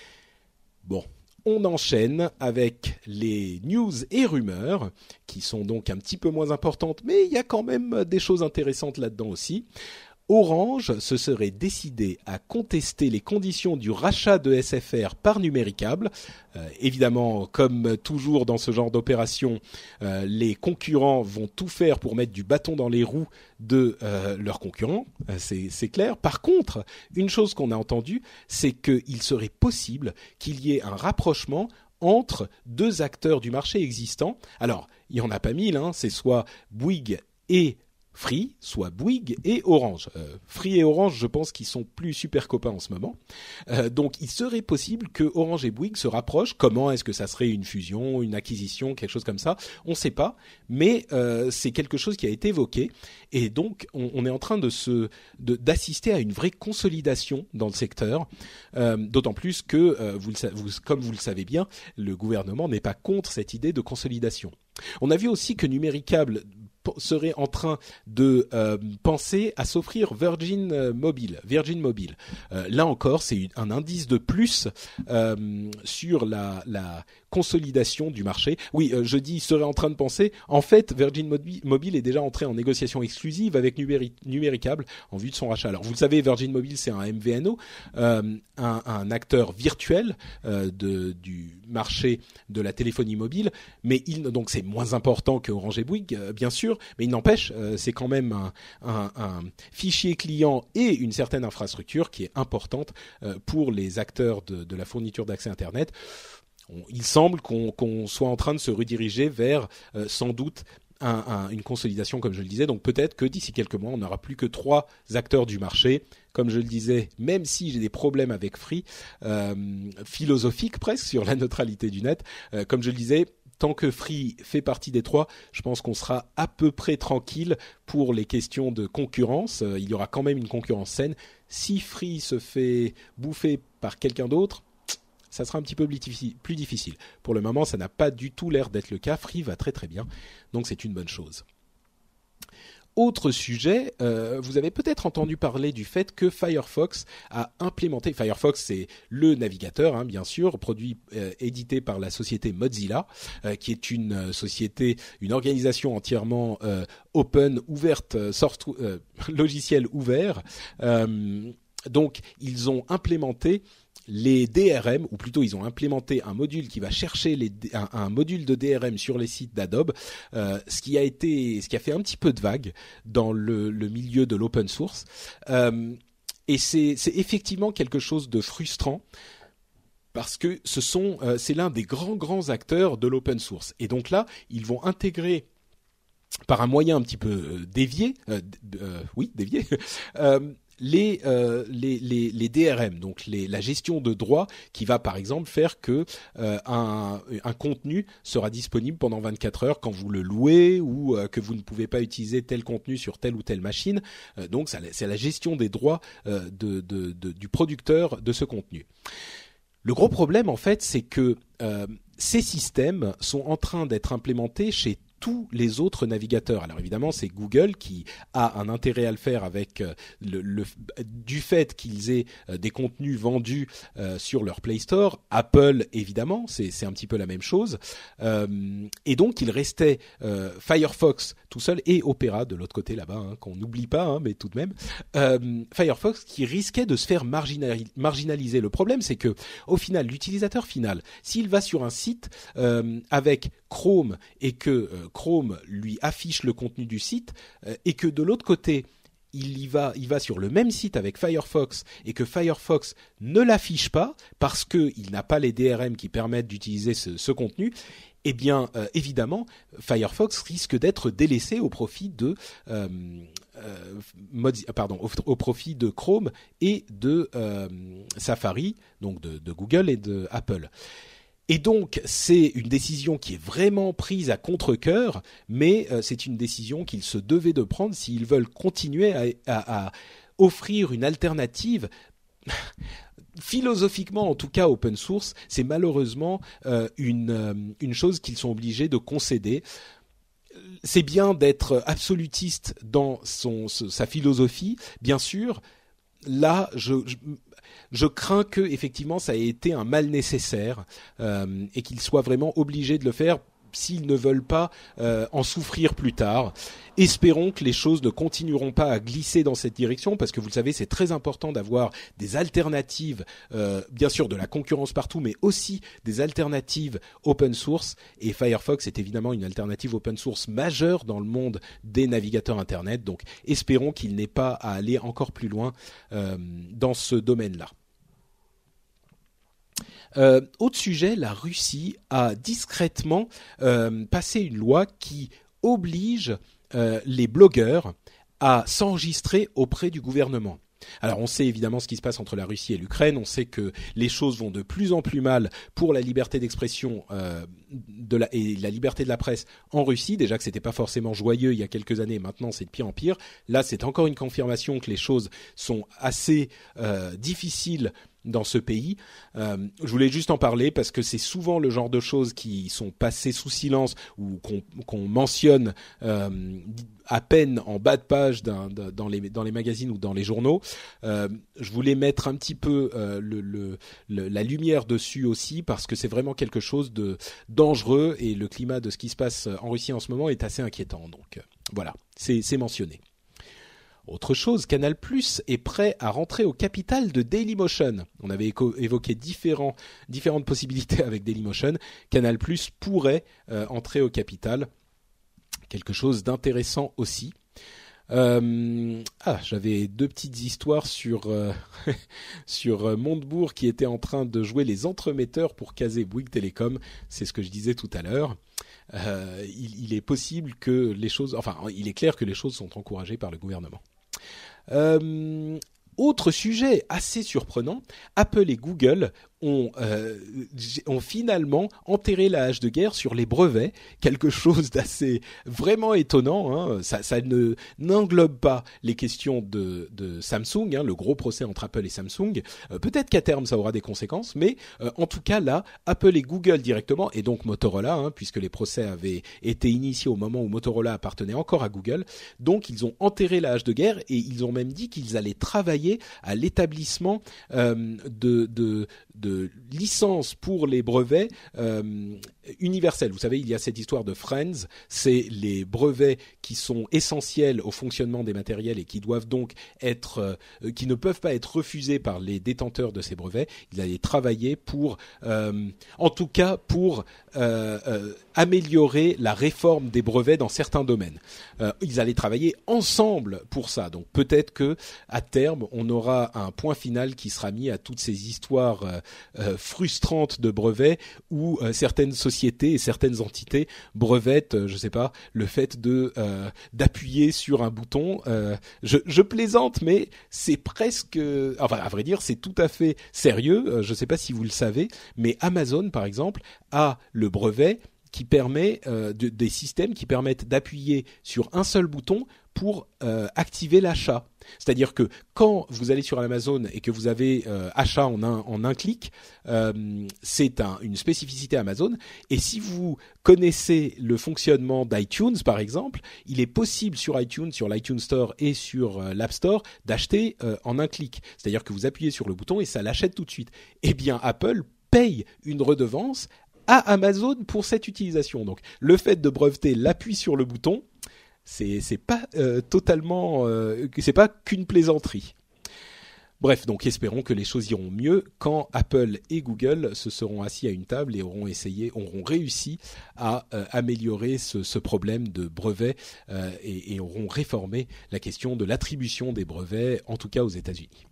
Bon, on enchaîne avec les news et rumeurs, qui sont donc un petit peu moins importantes, mais il y a quand même des choses intéressantes là-dedans aussi. Orange se serait décidé à contester les conditions du rachat de S F R par Numéricable. Euh, évidemment, comme toujours dans ce genre d'opération, euh, les concurrents vont tout faire pour mettre du bâton dans les roues de euh, leurs concurrents, euh, c'est, c'est clair. Par contre, une chose qu'on a entendue, c'est qu'il serait possible qu'il y ait un rapprochement entre deux acteurs du marché existant. Alors, il n'y en a pas mille, hein, c'est soit Bouygues et Free, soit Bouygues et Orange. Euh, Free et Orange, je pense qu'ils sont plus super copains en ce moment. Euh, donc, il serait possible que Orange et Bouygues se rapprochent. Comment est-ce que ça serait une fusion, une acquisition, quelque chose comme ça ? On ne sait pas, mais euh, c'est quelque chose qui a été évoqué. Et donc, on, on est en train de se, de, d'assister à une vraie consolidation dans le secteur. Euh, d'autant plus que, euh, vous, le, vous, comme vous le savez bien, le gouvernement n'est pas contre cette idée de consolidation. On a vu aussi que Numéricable serait en train de euh, penser à s'offrir Virgin euh, Mobile. Virgin Mobile. Euh, là encore, c'est un indice de plus euh, sur la, la consolidation du marché. Oui, euh, je dis serait en train de penser. En fait, Virgin Mobile est déjà entré en négociation exclusive avec Numéri- Numéricable en vue de son rachat. Alors, vous le savez, Virgin Mobile, c'est un M V N O, euh, un, un acteur virtuel euh, de, du marché de la téléphonie mobile, mais il, donc c'est moins important que Orange et Bouygues, euh, bien sûr. Mais il n'empêche, euh, c'est quand même un, un, un fichier client et une certaine infrastructure qui est importante euh, pour les acteurs de, de la fourniture d'accès Internet. On, il semble qu'on, qu'on soit en train de se rediriger vers euh, sans doute un, un, une consolidation, comme je le disais. Donc peut-être que d'ici quelques mois, on n'aura plus que trois acteurs du marché. Comme je le disais, même si j'ai des problèmes avec Free, euh, philosophiques presque sur la neutralité du net, euh, comme je le disais, tant que Free fait partie des trois, je pense qu'on sera à peu près tranquille pour les questions de concurrence. Euh, il y aura quand même une concurrence saine. Si Free se fait bouffer par quelqu'un d'autre, ça sera un petit peu plus difficile. Pour le moment, ça n'a pas du tout l'air d'être le cas. Free va très très bien, donc c'est une bonne chose. Autre sujet, euh, vous avez peut-être entendu parler du fait que Firefox a implémenté, Firefox c'est le navigateur hein, bien sûr, produit euh, édité par la société Mozilla, euh, qui est une euh, société, une organisation entièrement euh, open, ouverte, euh, software, euh, logiciel ouvert. Euh, donc ils ont implémenté les D R M, ou plutôt ils ont implémenté un module qui va chercher les, un, un module de D R M sur les sites d'Adobe, euh, ce qui a été, ce qui a fait un petit peu de vague dans le, le milieu de l'open source. Euh, et c'est, c'est effectivement quelque chose de frustrant parce que ce sont, euh, c'est l'un des grands grands acteurs de l'open source. Et donc là, ils vont intégrer par un moyen un petit peu euh, dévié, euh, euh, oui dévié. euh, Les, euh, les, les, les D R M, donc les, la gestion de droits qui va par exemple faire que euh, un, un contenu sera disponible pendant vingt-quatre heures quand vous le louez ou euh, que vous ne pouvez pas utiliser tel contenu sur telle ou telle machine. Euh, donc ça, c'est la gestion des droits euh, de, de, de, du producteur de ce contenu. Le gros problème en fait, c'est que euh, ces systèmes sont en train d'être implémentés chez tous les autres navigateurs. Alors évidemment, c'est Google qui a un intérêt à le faire avec euh, le, le du fait qu'ils aient euh, des contenus vendus euh, sur leur Play Store. Apple, évidemment, c'est c'est un petit peu la même chose. Euh, et donc, il restait euh, Firefox tout seul et Opera de l'autre côté là-bas, hein, qu'on n'oublie pas, hein, mais tout de même. Euh, Firefox qui risquait de se faire marginali- marginaliser. Le problème, c'est que au final, l'utilisateur final, s'il va sur un site euh, avec Chrome et que euh, Chrome lui affiche le contenu du site euh, et que de l'autre côté il y va, il va sur le même site avec Firefox et que Firefox ne l'affiche pas parce que il n'a pas les D R M qui permettent d'utiliser ce, ce contenu, eh bien euh, évidemment Firefox risque d'être délaissé au profit de euh, euh, Mozi- pardon au, au profit de Chrome et de euh, Safari, donc de, de Google et de Apple. Et donc, c'est une décision qui est vraiment prise à contre-cœur, mais euh, c'est une décision qu'ils se devaient de prendre s'ils veulent continuer à, à, à offrir une alternative. Philosophiquement, en tout cas, open source, c'est malheureusement euh, une, euh, une chose qu'ils sont obligés de concéder. C'est bien d'être absolutiste dans son, sa philosophie, bien sûr. Là, je... je Je crains que effectivement ça ait été un mal nécessaire euh, et qu'ils soient vraiment obligés de le faire s'ils ne veulent pas euh, en souffrir plus tard. Espérons que les choses ne continueront pas à glisser dans cette direction parce que vous le savez, c'est très important d'avoir des alternatives, euh, bien sûr de la concurrence partout, mais aussi des alternatives open source. Et Firefox est évidemment une alternative open source majeure dans le monde des navigateurs Internet. Donc espérons qu'il n'ait pas à aller encore plus loin euh, dans ce domaine-là. Euh, autre sujet, la Russie a discrètement euh, passé une loi qui oblige euh, les blogueurs à s'enregistrer auprès du gouvernement. Alors on sait évidemment ce qui se passe entre la Russie et l'Ukraine, on sait que les choses vont de plus en plus mal pour la liberté d'expression euh, de la, et la liberté de la presse en Russie. Déjà que c'était pas forcément joyeux il y a quelques années, maintenant c'est de pire en pire. Là c'est encore une confirmation que les choses sont assez euh, difficiles dans ce pays. Euh, je voulais juste en parler parce que c'est souvent le genre de choses qui sont passées sous silence ou qu'on, qu'on mentionne euh, à peine en bas de page d'un, d'un, dans, les, dans les magazines ou dans les journaux. Euh, je voulais mettre un petit peu euh, le, le, le, la lumière dessus aussi parce que c'est vraiment quelque chose de dangereux et le climat de ce qui se passe en Russie en ce moment est assez inquiétant. Donc euh, voilà, c'est, c'est mentionné. Autre chose, Canal+ est prêt à rentrer au capital de Dailymotion. On avait éco- évoqué différents, différentes possibilités avec Dailymotion. Canal+ pourrait euh, entrer au capital. Quelque chose d'intéressant aussi. Euh, ah, j'avais deux petites histoires sur euh, sur Montebourg qui était en train de jouer les entremetteurs pour caser Bouygues Télécom. C'est ce que je disais tout à l'heure. Euh, il, il est possible que les choses, enfin, il est clair que les choses sont encouragées par le gouvernement. Euh, autre sujet assez surprenant, Apple et Google ont, euh, ont finalement enterré la hache de guerre sur les brevets, quelque chose d'assez vraiment étonnant. Hein. Ça, ça ne n'englobe pas les questions de, de Samsung, hein, le gros procès entre Apple et Samsung. Euh, peut-être qu'à terme ça aura des conséquences, mais euh, en tout cas là, Apple et Google directement, et donc Motorola, hein, puisque les procès avaient été initiés au moment où Motorola appartenait encore à Google. Donc ils ont enterré la hache de guerre et ils ont même dit qu'ils allaient travailler à l'établissement euh, de, de, de licences pour les brevets euh, universels. Vous savez, il y a cette histoire de Friends, c'est les brevets qui sont essentiels au fonctionnement des matériels et qui doivent donc être, euh, qui ne peuvent pas être refusés par les détenteurs de ces brevets. Ils allaient travailler pour, euh, en tout cas pour euh, euh, améliorer la réforme des brevets dans certains domaines. Euh, ils allaient travailler ensemble pour ça. Donc peut-être que à terme, on aura un point final qui sera mis à toutes ces histoires euh, euh, frustrantes de brevets où euh, certaines sociétés et certaines entités brevettent, euh, je sais pas, le fait de euh, d'appuyer sur un bouton. Euh, je, je plaisante, mais c'est presque, enfin à vrai dire, c'est tout à fait sérieux. Euh, je sais pas si vous le savez, mais Amazon, par exemple, a le brevet qui permet euh, de, des systèmes qui permettent d'appuyer sur un seul bouton pour euh, activer l'achat. C'est-à-dire que quand vous allez sur Amazon et que vous avez euh, achat en un, en un clic, euh, c'est un, une spécificité Amazon. Et si vous connaissez le fonctionnement d'iTunes, par exemple, il est possible sur iTunes, sur l'iTunes Store et sur euh, l'App Store d'acheter euh, en un clic. C'est-à-dire que vous appuyez sur le bouton et ça l'achète tout de suite. Eh bien, Apple paye une redevance à Amazon pour cette utilisation. Donc, le fait de breveter l'appui sur le bouton, c'est c'est pas euh, totalement euh, c'est pas qu'une plaisanterie. Bref, donc espérons que les choses iront mieux quand Apple et Google se seront assis à une table et auront essayé, auront réussi à euh, améliorer ce, ce problème de brevets euh, et, et auront réformé la question de l'attribution des brevets, en tout cas aux États-Unis.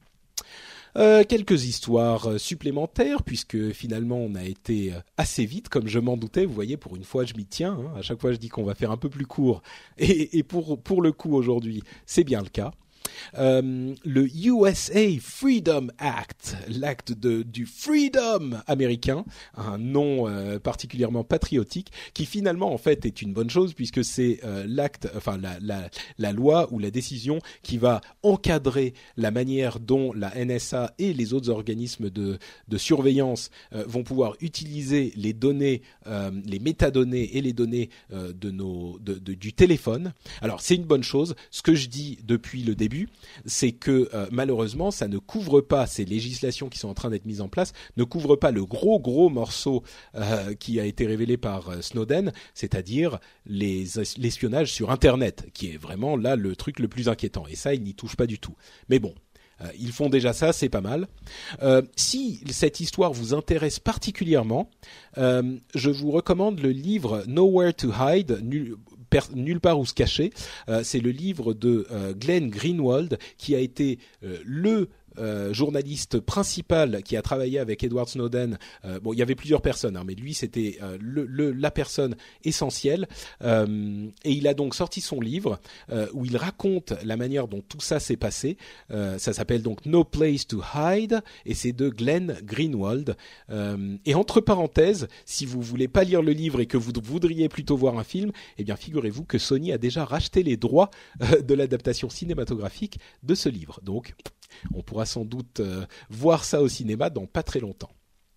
Euh, quelques histoires supplémentaires, puisque finalement on a été assez vite, comme je m'en doutais. Vous voyez, pour une fois je m'y tiens, hein. À chaque fois je dis qu'on va faire un peu plus court, et, et pour, pour le coup aujourd'hui c'est bien le cas. Euh, le U S A Freedom Act, l'acte de, du Freedom américain, un nom euh, particulièrement patriotique, qui finalement en fait est une bonne chose puisque c'est euh, l'acte, enfin la, la, la loi ou la décision qui va encadrer la manière dont la N S A et les autres organismes de, de surveillance euh, vont pouvoir utiliser les données, euh, les métadonnées et les données euh, de nos, de, de, du téléphone. Alors c'est une bonne chose. Ce que je dis depuis le début, c'est que euh, malheureusement ça ne couvre pas, ces législations qui sont en train d'être mises en place ne couvrent pas le gros gros morceau euh, qui a été révélé par euh, Snowden, c'est-à-dire les, l'espionnage sur Internet, qui est vraiment là le truc le plus inquiétant, et ça ils n'y touchent pas du tout. Mais bon, euh, ils font déjà ça, c'est pas mal. Euh, si cette histoire vous intéresse particulièrement, euh, je vous recommande le livre Nowhere to Hide, nul, Per, nulle part où se cacher. Euh, c'est le livre de euh, Glenn Greenwald, qui a été euh, le Euh, journaliste principal qui a travaillé avec Edward Snowden. Euh, bon, il y avait plusieurs personnes, hein, mais lui c'était euh, le, le, la personne essentielle. Euh, et il a donc sorti son livre euh, où il raconte la manière dont tout ça s'est passé. Euh, ça s'appelle donc No Place to Hide et c'est de Glenn Greenwald. Euh, et entre parenthèses, si vous voulez pas lire le livre et que vous voudriez plutôt voir un film, eh bien figurez-vous que Sony a déjà racheté les droits euh, de l'adaptation cinématographique de ce livre. Donc on pourra sans doute euh, voir ça au cinéma dans pas très longtemps.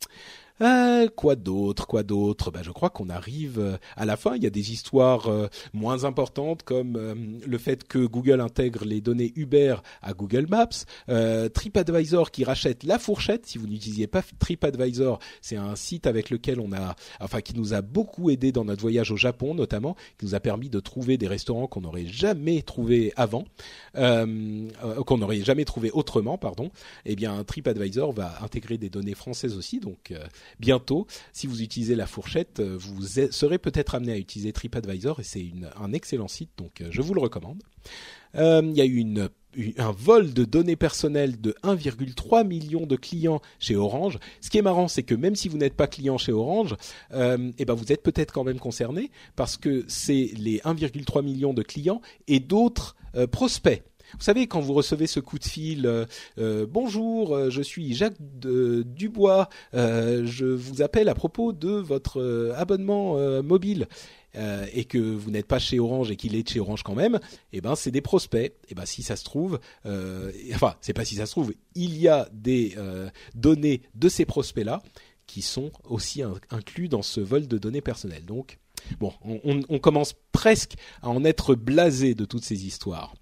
Euh, quoi d'autre, quoi d'autre ? Ben, je crois qu'on arrive euh, à la fin. Il y a des histoires euh, moins importantes comme euh, le fait que Google intègre les données Uber à Google Maps, euh, TripAdvisor qui rachète La Fourchette. Si vous n'utilisiez pas TripAdvisor, c'est un site avec lequel on a, enfin qui nous a beaucoup aidé dans notre voyage au Japon notamment, qui nous a permis de trouver des restaurants qu'on n'aurait jamais trouvés avant, euh, euh, qu'on n'aurait jamais trouvé autrement, pardon. Eh bien, TripAdvisor va intégrer des données françaises aussi, donc euh, bientôt, si vous utilisez La Fourchette, vous serez peut-être amené à utiliser TripAdvisor et c'est une, un excellent site, donc je vous le recommande. Euh, il y a eu une, une, un vol de données personnelles de un virgule trois million de clients chez Orange. Ce qui est marrant, c'est que même si vous n'êtes pas client chez Orange, euh, eh ben vous êtes peut-être quand même concerné parce que c'est les un virgule trois million de clients et d'autres euh, prospects. Vous savez, quand vous recevez ce coup de fil, euh, euh, bonjour, euh, je suis Jacques de, Dubois, euh, je vous appelle à propos de votre euh, abonnement euh, mobile, euh, et que vous n'êtes pas chez Orange et qu'il est chez Orange quand même, eh ben c'est des prospects. Et ben si ça se trouve, euh, enfin c'est pas si ça se trouve, il y a des euh, données de ces prospects-là qui sont aussi un, inclus dans ce vol de données personnelles. Donc bon, on, on, on commence presque à en être blasé de toutes ces histoires.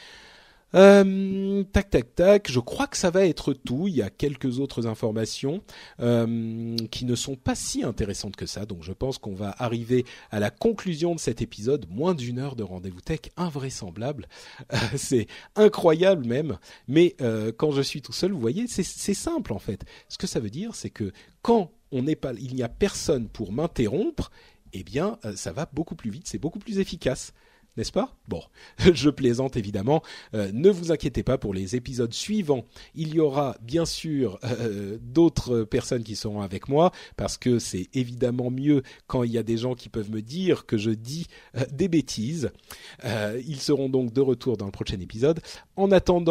Euh, tac tac tac, je crois que ça va être tout. Il y a quelques autres informations euh, qui ne sont pas si intéressantes que ça, donc je pense qu'on va arriver à la conclusion de cet épisode. Moins d'une heure de Rendez-vous Tech, invraisemblable. Euh, c'est incroyable même, mais euh, quand je suis tout seul, vous voyez, c'est, c'est simple en fait. Ce que ça veut dire, c'est que quand on n'est pas, il n'y a personne pour m'interrompre, eh bien, euh, ça va beaucoup plus vite, c'est beaucoup plus efficace. N'est-ce pas ? Bon, je plaisante évidemment. Euh, ne vous inquiétez pas pour les épisodes suivants. Il y aura bien sûr euh, d'autres personnes qui seront avec moi parce que c'est évidemment mieux quand il y a des gens qui peuvent me dire que je dis euh, des bêtises. Euh, ils seront donc de retour dans le prochain épisode. En attendant,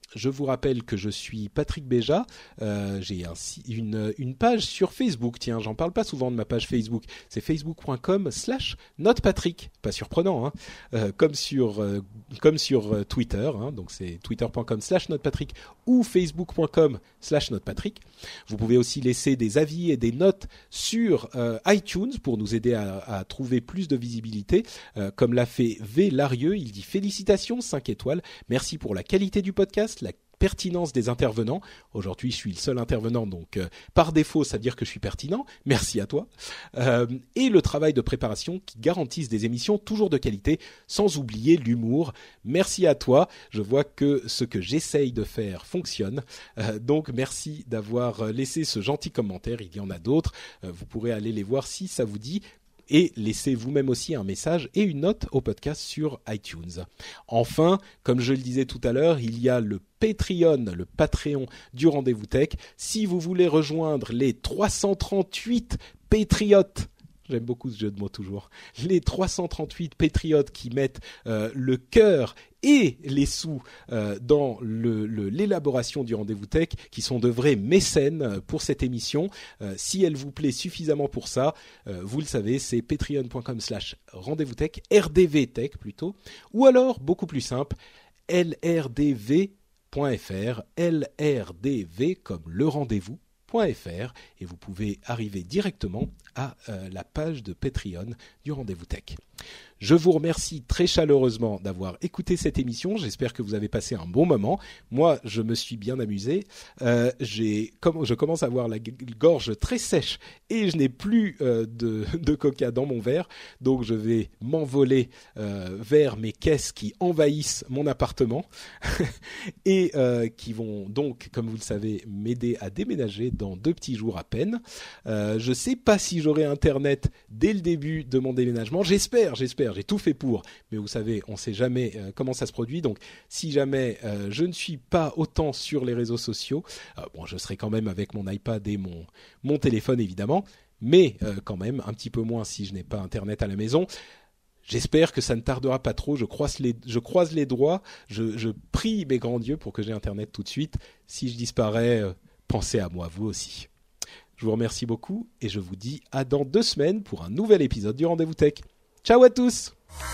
Je vous rappelle que je suis Patrick Béja. Euh, j'ai un, une, une page sur Facebook. Tiens, j'en parle pas souvent de ma page Facebook. C'est facebook.com slash notepatrick. Pas surprenant, hein. Euh, comme sur euh, comme sur euh, Twitter. Hein. Donc c'est twitter.com slash notepatrick ou facebook.com slash notepatrick. Vous pouvez aussi laisser des avis et des notes sur euh, iTunes pour nous aider à, à trouver plus de visibilité. Euh, comme l'a fait V. Larieux, il dit félicitations, cinq étoiles. Merci pour la qualité du podcast, la pertinence des intervenants. Aujourd'hui, je suis le seul intervenant, donc euh, par défaut, ça veut dire que je suis pertinent. Merci à toi. Euh, et le travail de préparation qui garantissent des émissions toujours de qualité, sans oublier l'humour. Merci à toi. Je vois que ce que j'essaye de faire fonctionne. Euh, donc, merci d'avoir laissé ce gentil commentaire. Il y en a d'autres. Euh, vous pourrez aller les voir si ça vous dit. Et laissez vous-même aussi un message et une note au podcast sur iTunes. Enfin, comme je le disais tout à l'heure, il y a le Patreon, le Patreon du Rendez-vous Tech. Si vous voulez rejoindre les trois cent trente-huit patriotes, j'aime beaucoup ce jeu de mots toujours, les trois cent trente-huit patriotes qui mettent euh, le cœur et les sous euh, dans le, le, l'élaboration du Rendez-vous Tech, qui sont de vrais mécènes pour cette émission. Euh, si elle vous plaît suffisamment pour ça, euh, vous le savez, c'est patreon.com slash rendez-vous tech, R D V Tech plutôt, ou alors, beaucoup plus simple, L R D V point F R, L R D V comme le rendez-vous. .fr, et vous pouvez arriver directement à euh, la page de Patreon du Rendez-vous Tech. Je vous remercie très chaleureusement d'avoir écouté cette émission. J'espère que vous avez passé un bon moment. Moi, je me suis bien amusé. Euh, j'ai, comme, je commence à avoir la gorge très sèche et je n'ai plus euh, de, de coca dans mon verre. Donc, je vais m'envoler euh, vers mes caisses qui envahissent mon appartement et euh, qui vont donc, comme vous le savez, m'aider à déménager dans deux petits jours à peine. Euh, je ne sais pas si j'aurai Internet dès le début de mon déménagement. J'espère, j'espère. J'ai tout fait pour, mais vous savez, on ne sait jamais euh, comment ça se produit. Donc, si jamais euh, je ne suis pas autant sur les réseaux sociaux, euh, bon, je serai quand même avec mon iPad et mon mon téléphone évidemment, mais euh, quand même un petit peu moins si je n'ai pas Internet à la maison. J'espère que ça ne tardera pas trop. Je croise les, je croise les doigts. Je, je prie mes grands dieux pour que j'ai Internet tout de suite. Si je disparais, euh, pensez à moi, vous aussi. Je vous remercie beaucoup et je vous dis à dans deux semaines pour un nouvel épisode du Rendez-vous Tech. Ciao à tous!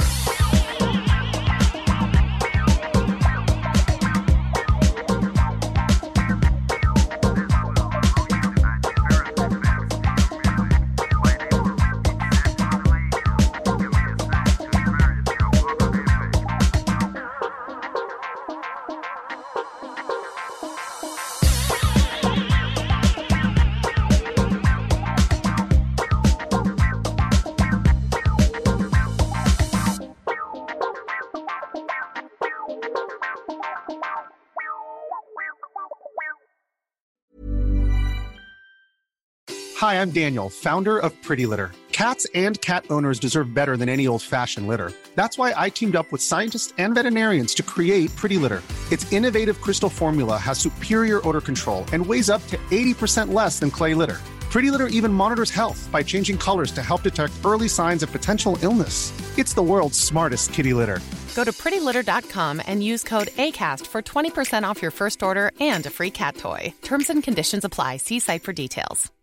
Hi, I'm Daniel, founder of Pretty Litter. Cats and cat owners deserve better than any old-fashioned litter. That's why I teamed up with scientists and veterinarians to create Pretty Litter. Its innovative crystal formula has superior odor control and weighs up to eighty percent less than clay litter. Pretty Litter even monitors health by changing colors to help detect early signs of potential illness. It's the world's smartest kitty litter. Go to pretty litter dot com and use code ACAST for twenty percent off your first order and a free cat toy. Terms and conditions apply. See site for details.